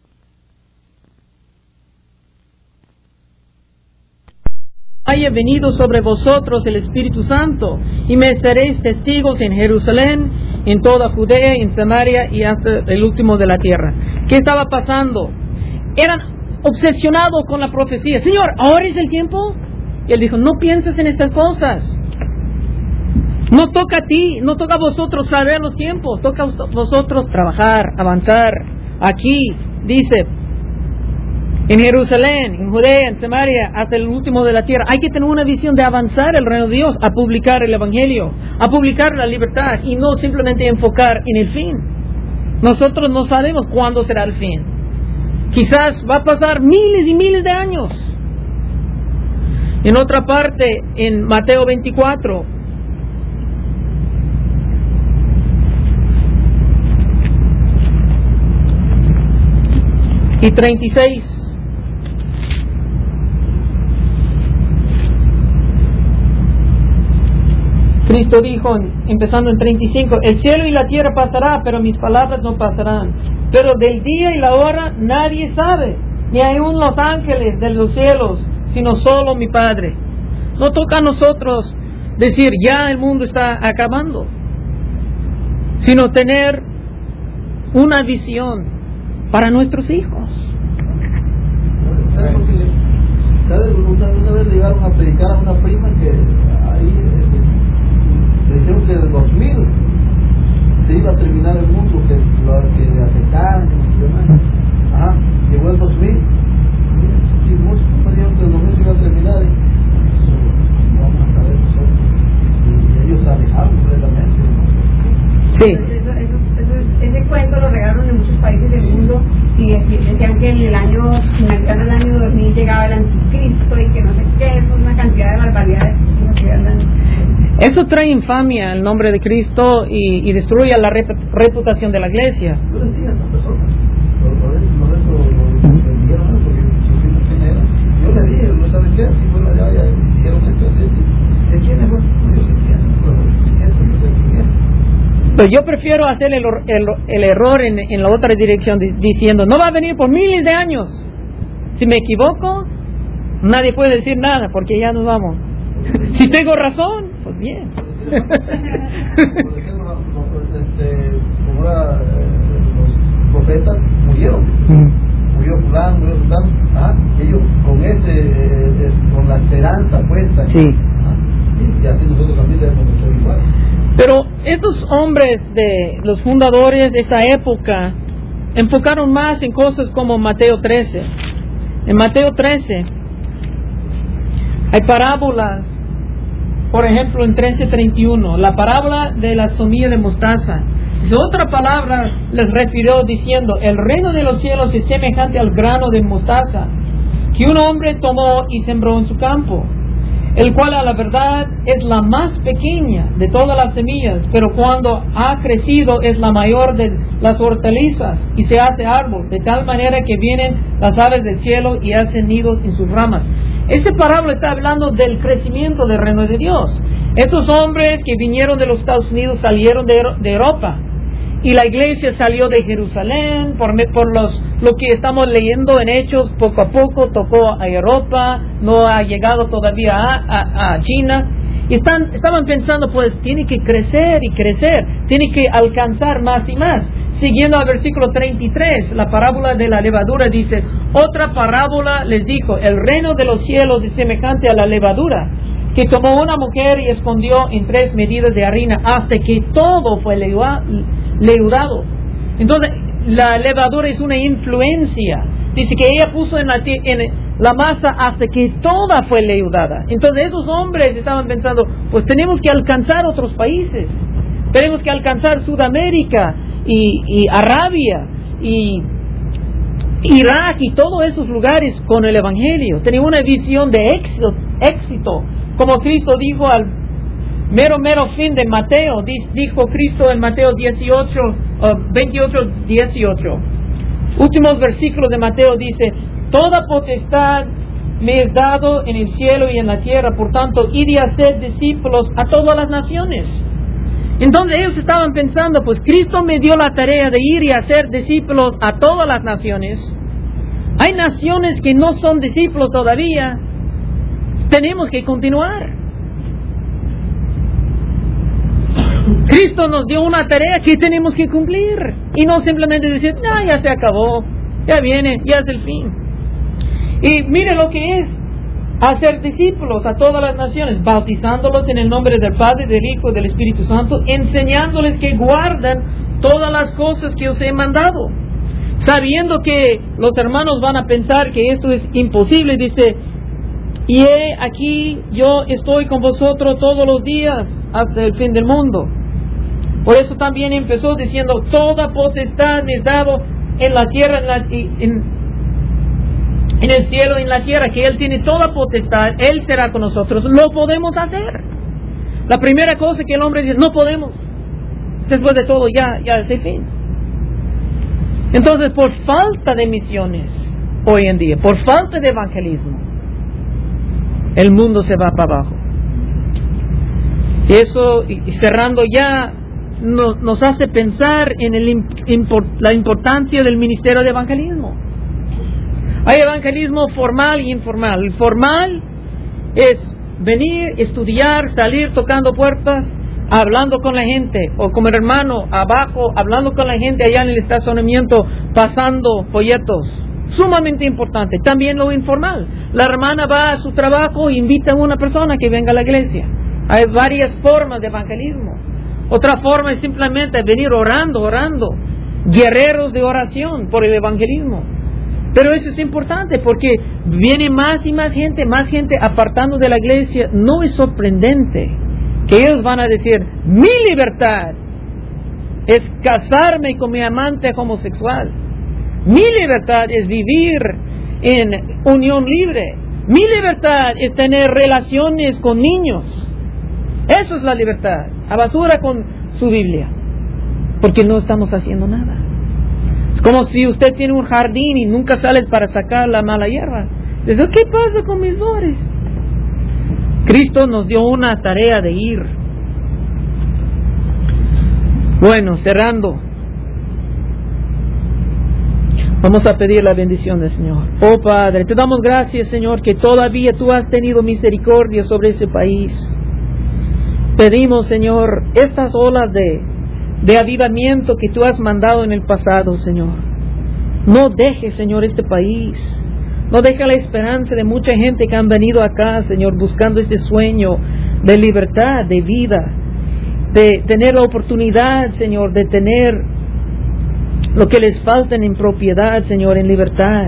Speaker 1: haya venido sobre vosotros el Espíritu Santo, y me seréis testigos en Jerusalén, en toda Judea, en Samaria y hasta el último de la tierra. ¿Qué estaba pasando? Eran obsesionados con la profecía. Señor, ¿ahora es el tiempo? Y él dijo, no pienses en estas cosas. No toca a ti, no toca a vosotros saber los tiempos, toca a vosotros trabajar, avanzar. Aquí dice, en Jerusalén, en Judea, en Samaria, hasta el último de la tierra, hay que tener una visión de avanzar el reino de Dios, a publicar el Evangelio, a publicar la libertad y no simplemente enfocar en el fin. Nosotros no sabemos cuándo será el fin. Quizás va a pasar miles y miles de años. En otra parte, en Mateo veinticuatro, y treinta y seis. Cristo dijo, empezando en treinta y cinco, el cielo y la tierra pasará, pero mis palabras no pasarán. Pero del día y la hora nadie sabe, ni aun los ángeles de los cielos, sino solo mi Padre. No toca a nosotros decir, ya el mundo está acabando, sino tener una visión para nuestros hijos.
Speaker 4: ¿Sabes por qué? ¿Sabes? Una vez le llegaron a predicar a una prima que ahí le dijeron que en el dos mil se iba a terminar el mundo, que lo que aceptaran, que no se nada. Ajá, llegó el dos mil. Sí, muchos me dijeron que el dos mil se iba a terminar. Y vamos a saber nosotros. Y ellos se alejaron completamente.
Speaker 1: Sí.
Speaker 3: Eso, eso, eso, ese cuento lo regaron en muchos países del mundo y decían que en el año, finalizando el año dos mil llegaba el anticristo y que no sé qué, es una cantidad de barbaridades que andan.
Speaker 1: Eso trae infamia al nombre de Cristo y, y destruye la rep reputación de la iglesia.
Speaker 4: Yo les dije a esta persona, por eso lo vendieron, porque supimos quién era. Yo le dije, ¿no sabes qué? Si fueron allá, ya hicieron esto, ¿de quién es? No, yo sé quién, pero esto, yo sé quién es.
Speaker 1: Pero yo prefiero hacer el, el, el error en, en la otra dirección, diciendo, no va a venir por miles de años. Si me equivoco, nadie puede decir nada, porque ya nos vamos. Si tengo razón, pues bien.
Speaker 4: Por ejemplo, este, como era, los profetas murieron. Murió fulano, murió fulano. ¿Ah? Ellos con ese, eh, con la esperanza puesta.
Speaker 1: Sí.
Speaker 4: ¿Ah? Y así nosotros también debemos ser igual.
Speaker 1: Pero estos hombres de los fundadores de esa época enfocaron más en cosas como Mateo trece. En Mateo trece hay parábolas, por ejemplo en trece treinta y uno, la parábola de la semilla de mostaza. Dice, otra palabra les refirió diciendo, el reino de los cielos es semejante al grano de mostaza, que un hombre tomó y sembró en su campo, el cual a la verdad es la más pequeña de todas las semillas, pero cuando ha crecido es la mayor de las hortalizas y se hace árbol, de tal manera que vienen las aves del cielo y hacen nidos en sus ramas. Ese parábola está hablando del crecimiento del reino de Dios. Estos hombres que vinieron de los Estados Unidos salieron de, de Europa, y la iglesia salió de Jerusalén, por, por los, lo que estamos leyendo en Hechos, poco a poco tocó a Europa, no ha llegado todavía a, a, a China, y están, estaban pensando, pues tiene que crecer y crecer, tiene que alcanzar más y más. Siguiendo al versículo treinta y tres, la parábola de la levadura dice, otra parábola les dijo, el reino de los cielos es semejante a la levadura, que tomó una mujer y escondió en tres medidas de harina hasta que todo fue leudado. Entonces, la levadura es una influencia. Dice que ella puso en la, en la masa hasta que toda fue leudada. Entonces, esos hombres estaban pensando, pues tenemos que alcanzar otros países. Tenemos que alcanzar Sudamérica y, y Arabia y Irak y todos esos lugares con el Evangelio. Tenía una visión de éxito, éxito. Como Cristo dijo al mero, mero fin de Mateo, dijo Cristo en Mateo dieciocho, veintiocho, dieciocho. Últimos versículos de Mateo dice, toda potestad me es dado en el cielo y en la tierra, por tanto, id y haced discípulos a todas las naciones. Entonces ellos estaban pensando, pues Cristo me dio la tarea de ir y hacer discípulos a todas las naciones. Hay naciones que no son discípulos todavía. Tenemos que continuar. Cristo nos dio una tarea que tenemos que cumplir y no simplemente decir, no, ya se acabó, ya viene, ya es el fin. Y mire lo que es hacer discípulos a todas las naciones, bautizándolos en el nombre del Padre, del Hijo y del Espíritu Santo, enseñándoles que guardan todas las cosas que os he mandado, sabiendo que los hermanos van a pensar que esto es imposible. Dice, y he aquí yo estoy con vosotros todos los días hasta el fin del mundo. Por eso también empezó diciendo, toda potestad me es dado en la tierra, en, la, en, en el cielo, en la tierra, que Él tiene toda potestad, Él será con nosotros. Lo podemos hacer. La primera cosa que el hombre dice, no podemos. Después de todo, ya, ya es el fin. Entonces, por falta de misiones hoy en día, por falta de evangelismo, el mundo se va para abajo. Y eso, y cerrando ya, nos, nos hace pensar en el, import, la importancia del ministerio de evangelismo. Hay evangelismo formal y informal. El formal es venir, estudiar, salir tocando puertas, hablando con la gente, o como el hermano abajo, hablando con la gente allá en el estacionamiento, pasando folletos. Sumamente importante. También lo informal. La hermana va a su trabajo e invita a una persona que venga a la iglesia. Hay varias formas de evangelismo. Otra forma es simplemente venir orando, orando. Guerreros de oración por el evangelismo. Pero eso es importante porque viene más y más gente, más gente apartando de la iglesia. No es sorprendente que ellos van a decir, mi libertad es casarme con mi amante homosexual. Mi libertad es vivir en unión libre. Mi libertad es tener relaciones con niños. Eso es la libertad. A basura con su Biblia. Porque no estamos haciendo nada. Es como si usted tiene un jardín y nunca sale para sacar la mala hierba. Dice, ¿qué pasa con mis flores? Cristo nos dio una tarea de ir. Bueno, cerrando. Vamos a pedir la bendición del Señor. Oh Padre, te damos gracias, Señor, que todavía tú has tenido misericordia sobre ese país. Pedimos, Señor, estas olas de, de avivamiento que tú has mandado en el pasado, Señor. No dejes, Señor, este país. No dejes la esperanza de mucha gente que han venido acá, Señor, buscando este sueño de libertad, de vida, de tener la oportunidad, Señor, de tener lo que les falta en propiedad, Señor, en libertad,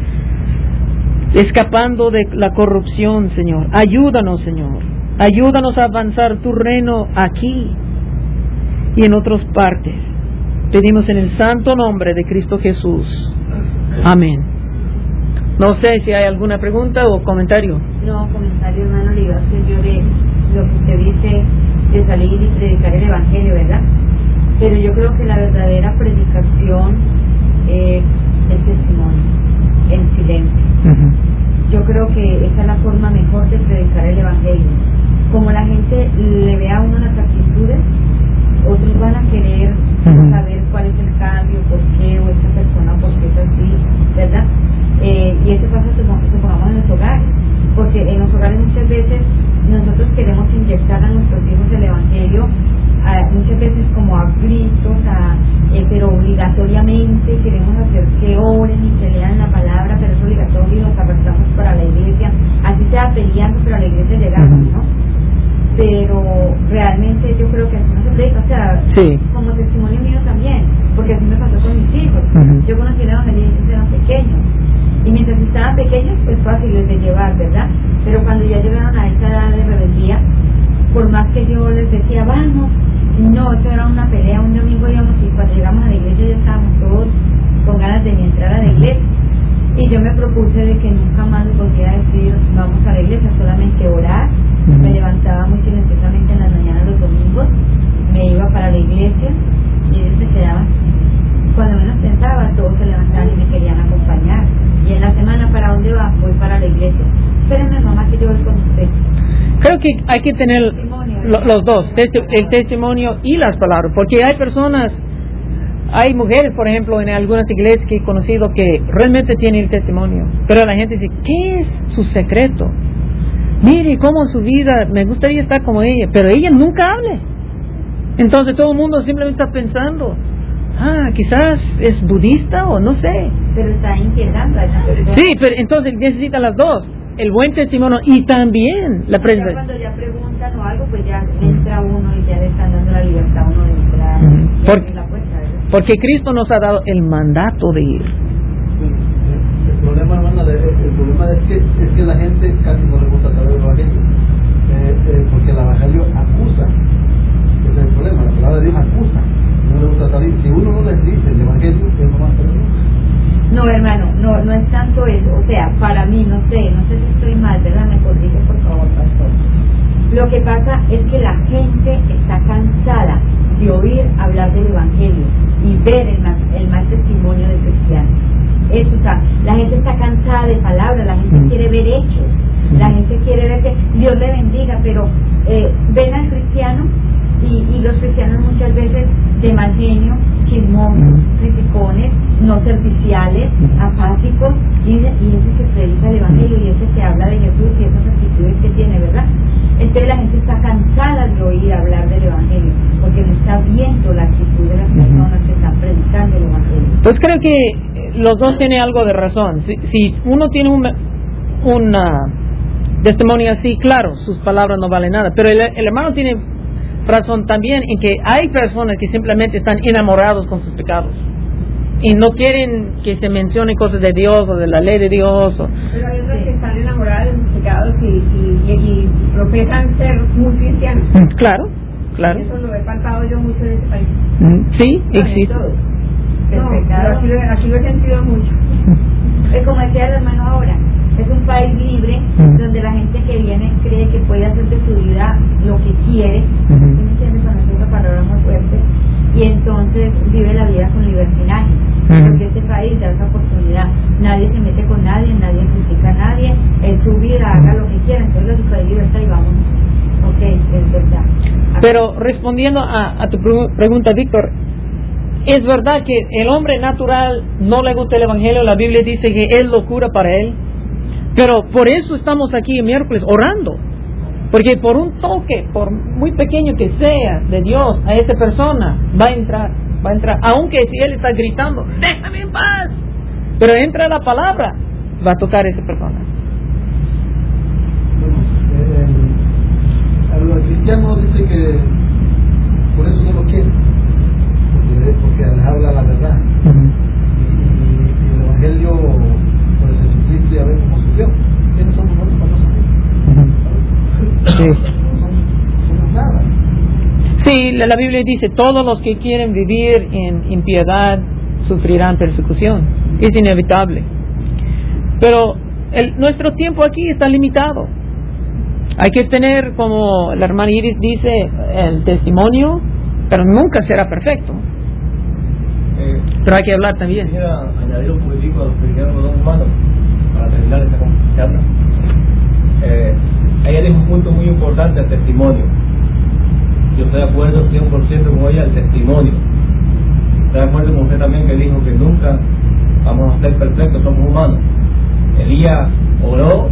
Speaker 1: escapando de la corrupción, Señor. Ayúdanos, Señor. Ayúdanos a avanzar tu reino aquí y en otras partes. Pedimos en el santo nombre de Cristo Jesús. Amén. No sé si hay alguna pregunta o comentario.
Speaker 3: No, comentario, hermano, le iba a hacer yo de lo que usted dice de salir y predicar el Evangelio, ¿verdad? Pero yo creo que la verdadera predicación es el testimonio, en silencio. Uh-huh. Yo creo que esa es la forma mejor de predicar el Evangelio. Como la gente le ve a uno las actitudes, otros van a querer uh-huh. saber cuál es el cambio, por qué, o esta persona por qué es así, ¿verdad? Eh, y eso pasa, supongamos, en los hogares, porque en los hogares muchas veces nosotros queremos inyectar a nuestros hijos el Evangelio, a, muchas veces como a gritos, a, eh, pero obligatoriamente queremos hacer que oren y que lean la palabra, pero es obligatorio y nos arrastramos para la iglesia, así sea peleando, pero a la iglesia llegamos, ¿no? Pero realmente yo creo que así no se predica, o sea, sí. Como testimonio mío también, porque así me pasó con mis hijos. Uh-huh. Yo conocí el Evangelio y ellos eran pequeños, y mientras estaban pequeños pues fáciles de llevar, ¿verdad? Pero cuando ya llegaron a esa edad de rebeldía, por más que yo les decía, vamos, no, eso era una pelea. Un domingo íbamos y cuando llegamos a la iglesia ya estábamos todos con ganas de entrar a la iglesia, y yo me propuse de que nunca más les volviera a decir vamos a la iglesia, solamente orar. Uh-huh. Me levantaba muy silenciosamente en las mañanas los domingos, me iba para la iglesia y ellos se quedaban. Cuando menos pensaba, todos se levantaban y me querían acompañar. Y en la semana, ¿para dónde va? Voy para la iglesia. Espérenme, mamá, que yo voy con usted.
Speaker 1: Creo que hay que tener lo, los dos, el testimonio y las palabras, porque hay personas, hay mujeres, por ejemplo, en algunas iglesias que he conocido que realmente tienen el testimonio, pero la gente dice, ¿qué es su secreto? Mire cómo su vida, me gustaría estar como ella, pero ella nunca habla. Entonces todo el mundo simplemente está pensando, ah, quizás es budista o no sé.
Speaker 3: Pero está inquietando a esa persona.
Speaker 1: Sí, pero entonces necesitan las dos, el buen testimonio y también la
Speaker 3: Ya
Speaker 1: presencia.
Speaker 3: cuando ya preguntan o algo, pues ya entra uno y ya le están dando la libertad a uno de entrar.
Speaker 1: Mm.
Speaker 3: Y
Speaker 1: Por-
Speaker 3: abrir la puerta, ¿verdad?
Speaker 1: Porque Cristo nos ha dado el mandato de ir.
Speaker 4: El problema, hermana, de- el problema es que, es que la gente casi no le gusta saber el Evangelio. Eh, eh, porque el Evangelio acusa. Ese es el problema, la palabra de Dios acusa. No le gusta salir. Si uno no les dice el Evangelio, él no va a saber nunca.
Speaker 3: No, hermano, no, no es tanto eso. O sea, para mí, no sé, no sé si estoy mal, ¿verdad? Me corrige, por favor, pastor. Lo que pasa es que la gente está cansada de oír hablar del Evangelio y ver el mal, el mal testimonio del cristiano. Eso está, la gente está cansada de palabras, la gente
Speaker 1: Mm.
Speaker 3: quiere ver hechos, la gente quiere ver que Dios le bendiga, pero eh, ven al cristiano y, y los cristianos muchas veces de mal genio, chismosos,
Speaker 1: Mm.
Speaker 3: criticones, no serviciales,
Speaker 1: Mm.
Speaker 3: apáticos, y, y ese que predica el Evangelio y ese que habla de Jesús y esas actitudes que tiene, ¿verdad? Entonces la gente está cansada de oír hablar del Evangelio porque no está viendo la actitud de las personas que están predicando el Evangelio.
Speaker 1: Pues creo que eh, los dos tienen algo de razón. Si, si uno tiene un, una testimonio así, claro, sus palabras no valen nada. Pero el, el hermano tiene razón también en que hay personas que simplemente están enamorados con sus pecados y no quieren que se mencione cosas de Dios o de la ley de Dios. O...
Speaker 5: Pero hay otras que están enamoradas de sus pecados y, y, y, y profesan ser muy cristianos.
Speaker 1: Claro, claro.
Speaker 5: Eso lo he palpado yo mucho en este país.
Speaker 1: Sí,
Speaker 3: No, en
Speaker 1: existe.
Speaker 3: todo. El
Speaker 5: No,
Speaker 3: pecado-
Speaker 5: pero aquí, lo- aquí lo he sentido mucho.
Speaker 3: es como decía el hermano ahora, es un país libre
Speaker 1: Mm.
Speaker 3: donde la gente que viene cree que puede hacer de su vida lo que quiere,
Speaker 1: Ujú.
Speaker 3: ¿sí me entiendes? Con esa palabra muy fuerte, y entonces vive la vida con libertinaje,
Speaker 1: Ujú.
Speaker 3: porque este país da esa oportunidad, nadie se mete con nadie, nadie critica a nadie, es su vida, haga lo que quiera, entonces lógico de libertad y vámonos, ok, es verdad.
Speaker 1: Pero respondiendo a, a tu pre- pregunta, Víctor, es verdad que el hombre natural no le gusta el Evangelio, la Biblia dice que es locura para él, pero por eso estamos aquí el miércoles orando, porque por un toque, por muy pequeño que sea de Dios a esa persona, va a entrar, va a entrar, aunque si él está gritando, déjame en paz, pero entra la palabra, va a tocar a esa persona.
Speaker 4: Bueno, eh, el, el cristiano dice que por eso no lo quiere, porque, porque les habla la verdad. Y, y el Evangelio, pues Jesucristo ya ve cómo sufrió. ¿Quiénes somos nosotros para no sufrir?
Speaker 1: Sí.
Speaker 4: No somos, somos nada.
Speaker 1: Sí, la, la Biblia dice, todos los que quieren vivir en impiedad sufrirán persecución. Es inevitable. Pero el, nuestro tiempo aquí está limitado. Hay que tener, como la hermana Iris dice, el testimonio, pero nunca será perfecto.
Speaker 2: Eh,
Speaker 1: Pero hay que hablar también.
Speaker 2: Quisiera añadir un poquitico a los que dijeron los dos hermanos para terminar esta charla. Eh, ella dijo un punto muy importante, el testimonio. Yo estoy de acuerdo cien por ciento con ella, el testimonio. Estoy de acuerdo con usted también que dijo que nunca vamos a ser perfectos, somos humanos. Elías oró,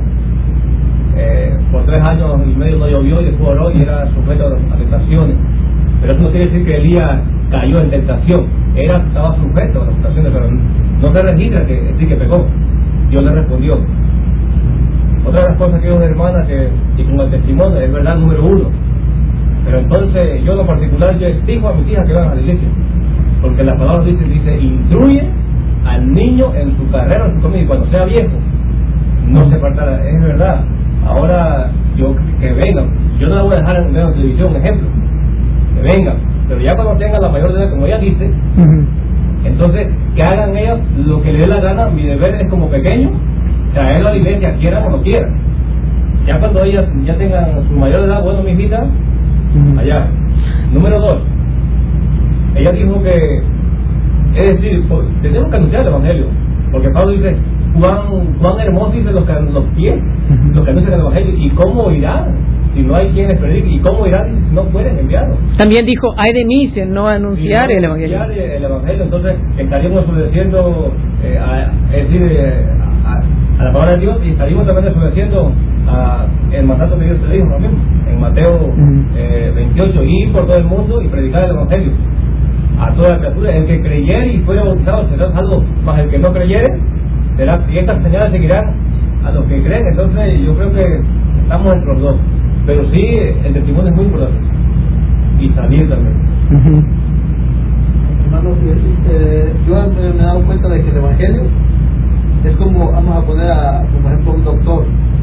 Speaker 2: eh, por tres años y medio no llovió y después oró y era sujeto a tentaciones. Pero eso no quiere decir que Elías cayó en tentación, era, estaba sujeto a las tentaciones, pero no se registra que sí que pecó. Dios le respondió. Otra de las cosas que dijo una hermana, que, y con el testimonio, es verdad, número uno. Pero entonces, yo en lo particular, yo exijo a mis hijas que vayan a la iglesia, porque la palabra dice, dice, instruye al niño en su carrera, en su camino, y cuando sea viejo, no se apartará. Es verdad. Ahora, yo que vengan, yo no la voy a dejar en la televisión, un ejemplo, que vengan, pero ya cuando tengan la mayor edad, como ella dice, entonces, que hagan ellos lo que les dé la gana. Mi deber es como pequeño, traerlo a la iglesia, quieran o no quieran. Ya cuando ellas ya tengan su mayor edad, bueno, mi hijita, allá. Número dos, ella dijo que, es decir, pues, tenemos que anunciar el Evangelio, porque Pablo dice, cuán, cuán hermoso dice los, los pies, los que anuncian el Evangelio, y cómo irán si no hay quienes prediquen, y cómo irán si no pueden enviarlo.
Speaker 1: También dijo, ay de mí si no anunciar
Speaker 2: Si no
Speaker 1: el Evangelio.
Speaker 2: anunciar el Evangelio, entonces estaríamos obedeciendo, eh, a, es decir, eh, a, a la palabra de Dios y salimos también desobedeciendo a el mandato que Dios te dijo, ¿no mismo? En Mateo eh, veintiocho, ir por todo el mundo y predicar el evangelio a toda la criatura. El que creyere y fuere bautizado será salvo, más el que no creyere será, y estas señales seguirán a los que creen. Entonces yo creo que estamos entre los dos, pero sí el testimonio es muy importante y salir también.
Speaker 4: Uh-huh. Hermano, eh, yo me he dado cuenta de que el evangelio es como, vamos a poner a, como ejemplo, un doctor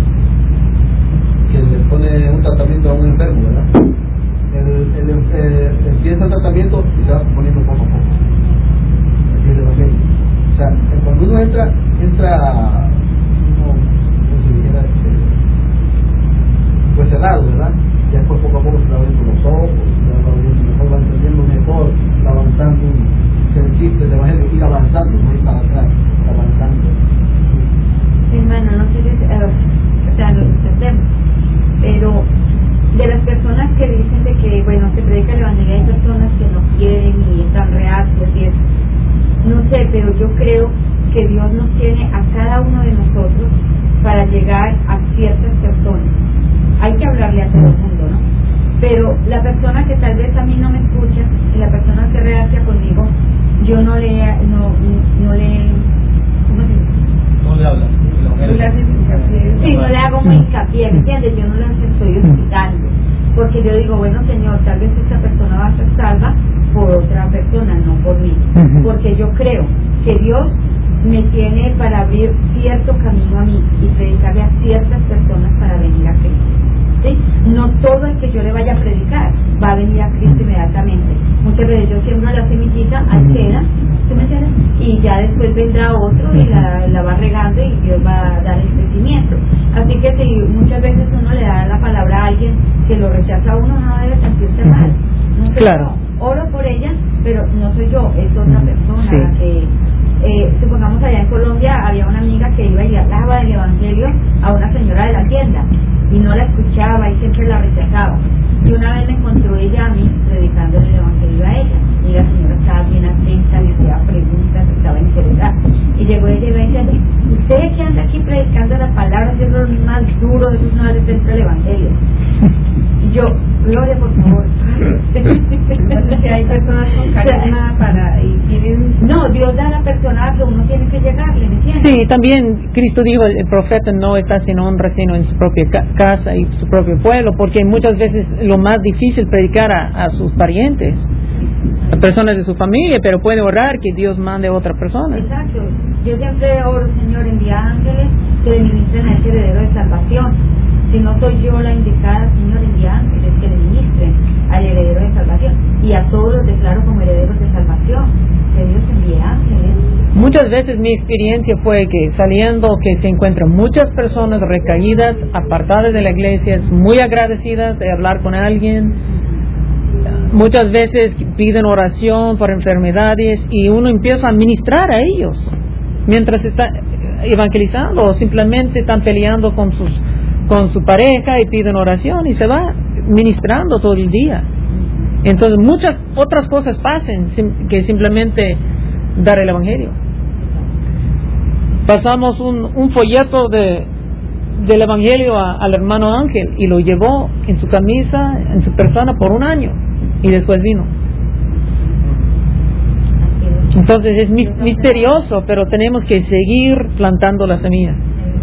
Speaker 4: que le pone un tratamiento a un enfermo, ¿verdad? El, el, el, empieza el tratamiento y se va poniendo poco a poco. Así es el evangelio. O sea, cuando uno entra, entra, no, no se dijera, este, pues cerrado, ¿verdad? Ya después poco a poco se va abriendo los ojos, se va abriendo mejor, va entendiendo mejor, va avanzando. El chiste del evangelio, ir avanzando, no ir para atrás, avanzando.
Speaker 3: Sí, hermano, no sé si es, uh, o sea, no entendemos, pero de las personas que dicen de que, bueno, se predica el evangelio, hay personas que no quieren y están reacias y eso. No sé, pero yo creo que Dios nos tiene a cada uno de nosotros para llegar a ciertas personas. Hay que hablarle a todo el mundo, ¿no? Pero la persona que tal vez a mí no me escucha y la persona que reacia conmigo, yo no le, no, no le, ¿cómo se dice?
Speaker 2: No le habla.
Speaker 5: Tú le haces hincapié.
Speaker 3: Sí, no le hago muy hincapié, ¿me entiendes? Yo no le estoy explicando, porque yo digo, bueno, Señor, tal vez esta persona va a ser salva por otra persona, no por mí, uh-huh. Porque yo creo que Dios me tiene para abrir cierto camino a mí y predicarle a ciertas personas para venir a Cristo. ¿Sí? No todo el que yo le vaya a predicar va a venir a Cristo inmediatamente. Muchas veces yo siembro la semillita, altera, ¿sí me entiendes? Y ya después vendrá otro y la, la va regando y Dios va a dar el crecimiento. Así que si muchas veces uno le da la palabra a alguien que lo rechaza a uno, no debe sentirse mal. No sé, claro. Yo oro por ella, pero no soy yo, es otra persona. Sí. Que eh, supongamos allá en Colombia había una amiga que iba y le hablaba del evangelio a una señora de la tienda y no la escuchaba y siempre la rechazaba. Y una vez me encontró ella a mí predicando el evangelio a ella y la señora estaba bien atenta, le hacía preguntas, estaba interesada. Y llegó ella y me dice, usted que anda aquí predicando las palabras, yo lo más duro de sus no les entra el evangelio. Y yo, Gloria, por favor.
Speaker 5: Entonces, si hay personas con carisma para y tienen...
Speaker 3: No, Dios da a la persona que uno tiene que llegarle, ¿me entiendes?
Speaker 1: Sí, también Cristo dijo, el, el profeta no está sin honra sino en su propia ca- casa y su propio pueblo, porque muchas veces lo más difícil predicar a, a sus parientes, a personas de su familia, pero puede orar que Dios mande a otra persona.
Speaker 3: Exacto. Yo siempre oro, Señor, envía ángeles que le ministren a este heredero de salvación. Si no soy yo la indicada, Señor, envía ángeles que le ministren al heredero de salvación. Y a todos los declaro como herederos de salvación. Que Dios envíe ángeles.
Speaker 1: Muchas veces mi experiencia fue que saliendo que se encuentran muchas personas recaídas, apartadas de la iglesia, muy agradecidas de hablar con alguien. Muchas veces piden oración por enfermedades y uno empieza a ministrar a ellos mientras está evangelizando o simplemente están peleando con sus con su pareja y piden oración y se va ministrando todo el día. Entonces muchas otras cosas pasan sim- que simplemente dar el evangelio. Pasamos un, un folleto de del evangelio a, al hermano Ángel y lo llevó en su camisa, en su persona por un año y después vino. Entonces es mis, misterioso, pero tenemos que seguir plantando la semilla.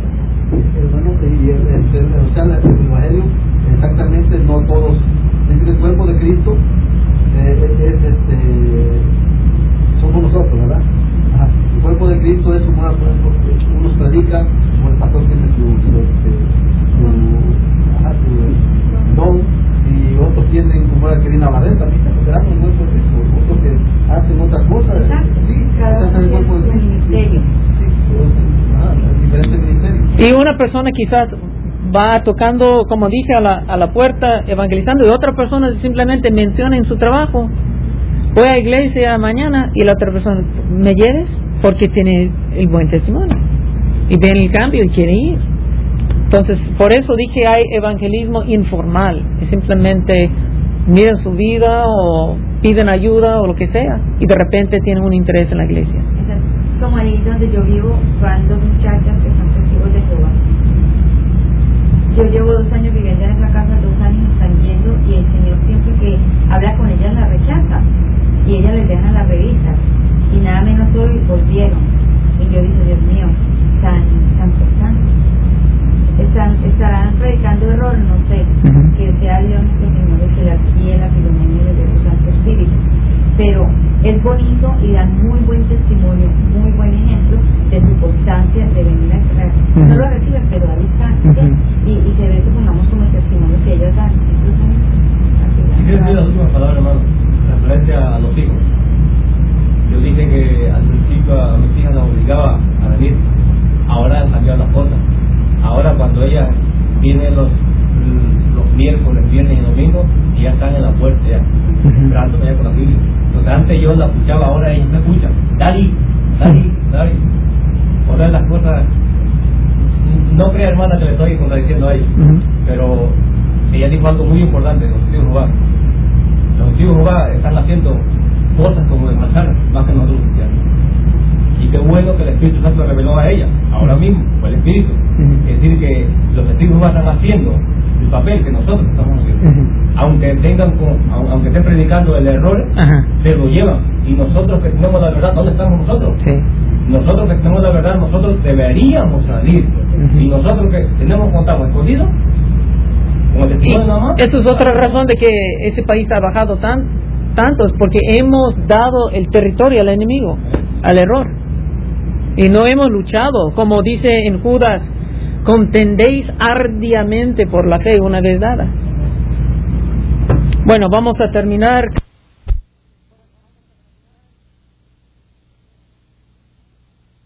Speaker 4: Y el, el, el, o sea, el evangelio exactamente no todos, dice que el cuerpo de Cristo eh, es, este, somos nosotros, ¿verdad? Ajá. El cuerpo de Cristo es como unos predican, como el pastor tiene su, su, su, ajá, su don, y otros tienen como la que viene a Navarrete también, operando el cuerpo de Cristo, otros que hacen otras cosas. Sí,
Speaker 3: cada uno tiene su ministerio.
Speaker 4: Sí, ah, diferentes ministerios.
Speaker 1: Y una persona quizás va tocando, como dije, a la, a la puerta evangelizando, y otra persona simplemente menciona en su trabajo, voy a iglesia mañana, y la otra persona, ¿me lleves? Porque tiene el buen testimonio y ven el cambio y quiere ir. Entonces, por eso dije, hay evangelismo informal, que simplemente miran su vida o piden ayuda o lo que sea y de repente tienen un interés en la iglesia.
Speaker 3: Como ahí donde yo vivo, van dos muchachas que son testigos Yo llevo dos años viviendo en esa casa, dos años están yendo y el Señor siempre que habla con ellas la rechaza y ellas les dejan las revistas y nada menos hoy volvieron y yo dije, Dios mío, tan, tan cortante. Están, estarán predicando error, no sé, uh-huh. que sea Dios nuestro Señor el que las guíe, la filomenia de su Santo Espíritu, pero es bonito y dan muy buen testimonio, muy buen ejemplo de su constancia de venir a creer. Uh-huh. No lo reciben, pero ahí están, uh-huh. y, y que de eso pongamos como testimonio que ellos dan.
Speaker 2: Si quieres decir las últimas palabras, hermano, referencia a los hijos. Yo dije que al principio a mis hijas las obligaba a venir, ahora han cambiado las cosas. Ahora cuando ellas vienen los los miércoles, viernes y domingos, y ya están en la puerta ya, esperando uh-huh. con la Biblia. Entonces antes yo la escuchaba, ahora ellos me escuchan. Dali, Dali, Dali. Una de las cosas, no crea hermana que le estoy contradiciendo a ella, uh-huh. pero ella dijo algo muy importante, los testigos de Jehová. Los testigos de Jehová están haciendo cosas como de manjar, más que nosotros cristianos. Y qué bueno que el Espíritu Santo reveló a ella, ahora mismo, por el Espíritu. Uh-huh. Es decir, que los testigos van a estar haciendo el papel que nosotros estamos haciendo. Uh-huh. Aunque tengan, aunque estén predicando el error, uh-huh. se lo llevan. Y nosotros que tenemos la verdad, ¿dónde estamos nosotros? Sí. Nosotros que tenemos la verdad, nosotros deberíamos salir. Uh-huh. Y nosotros que tenemos contacto escondido, como el testimonio nada más.
Speaker 1: Eso es otra razón de que ese país ha bajado tan, tantos, porque hemos dado el territorio al enemigo, al error. Y no hemos luchado, como dice en Judas, contendéis ardiamente por la fe una vez dada. Bueno, vamos a terminar.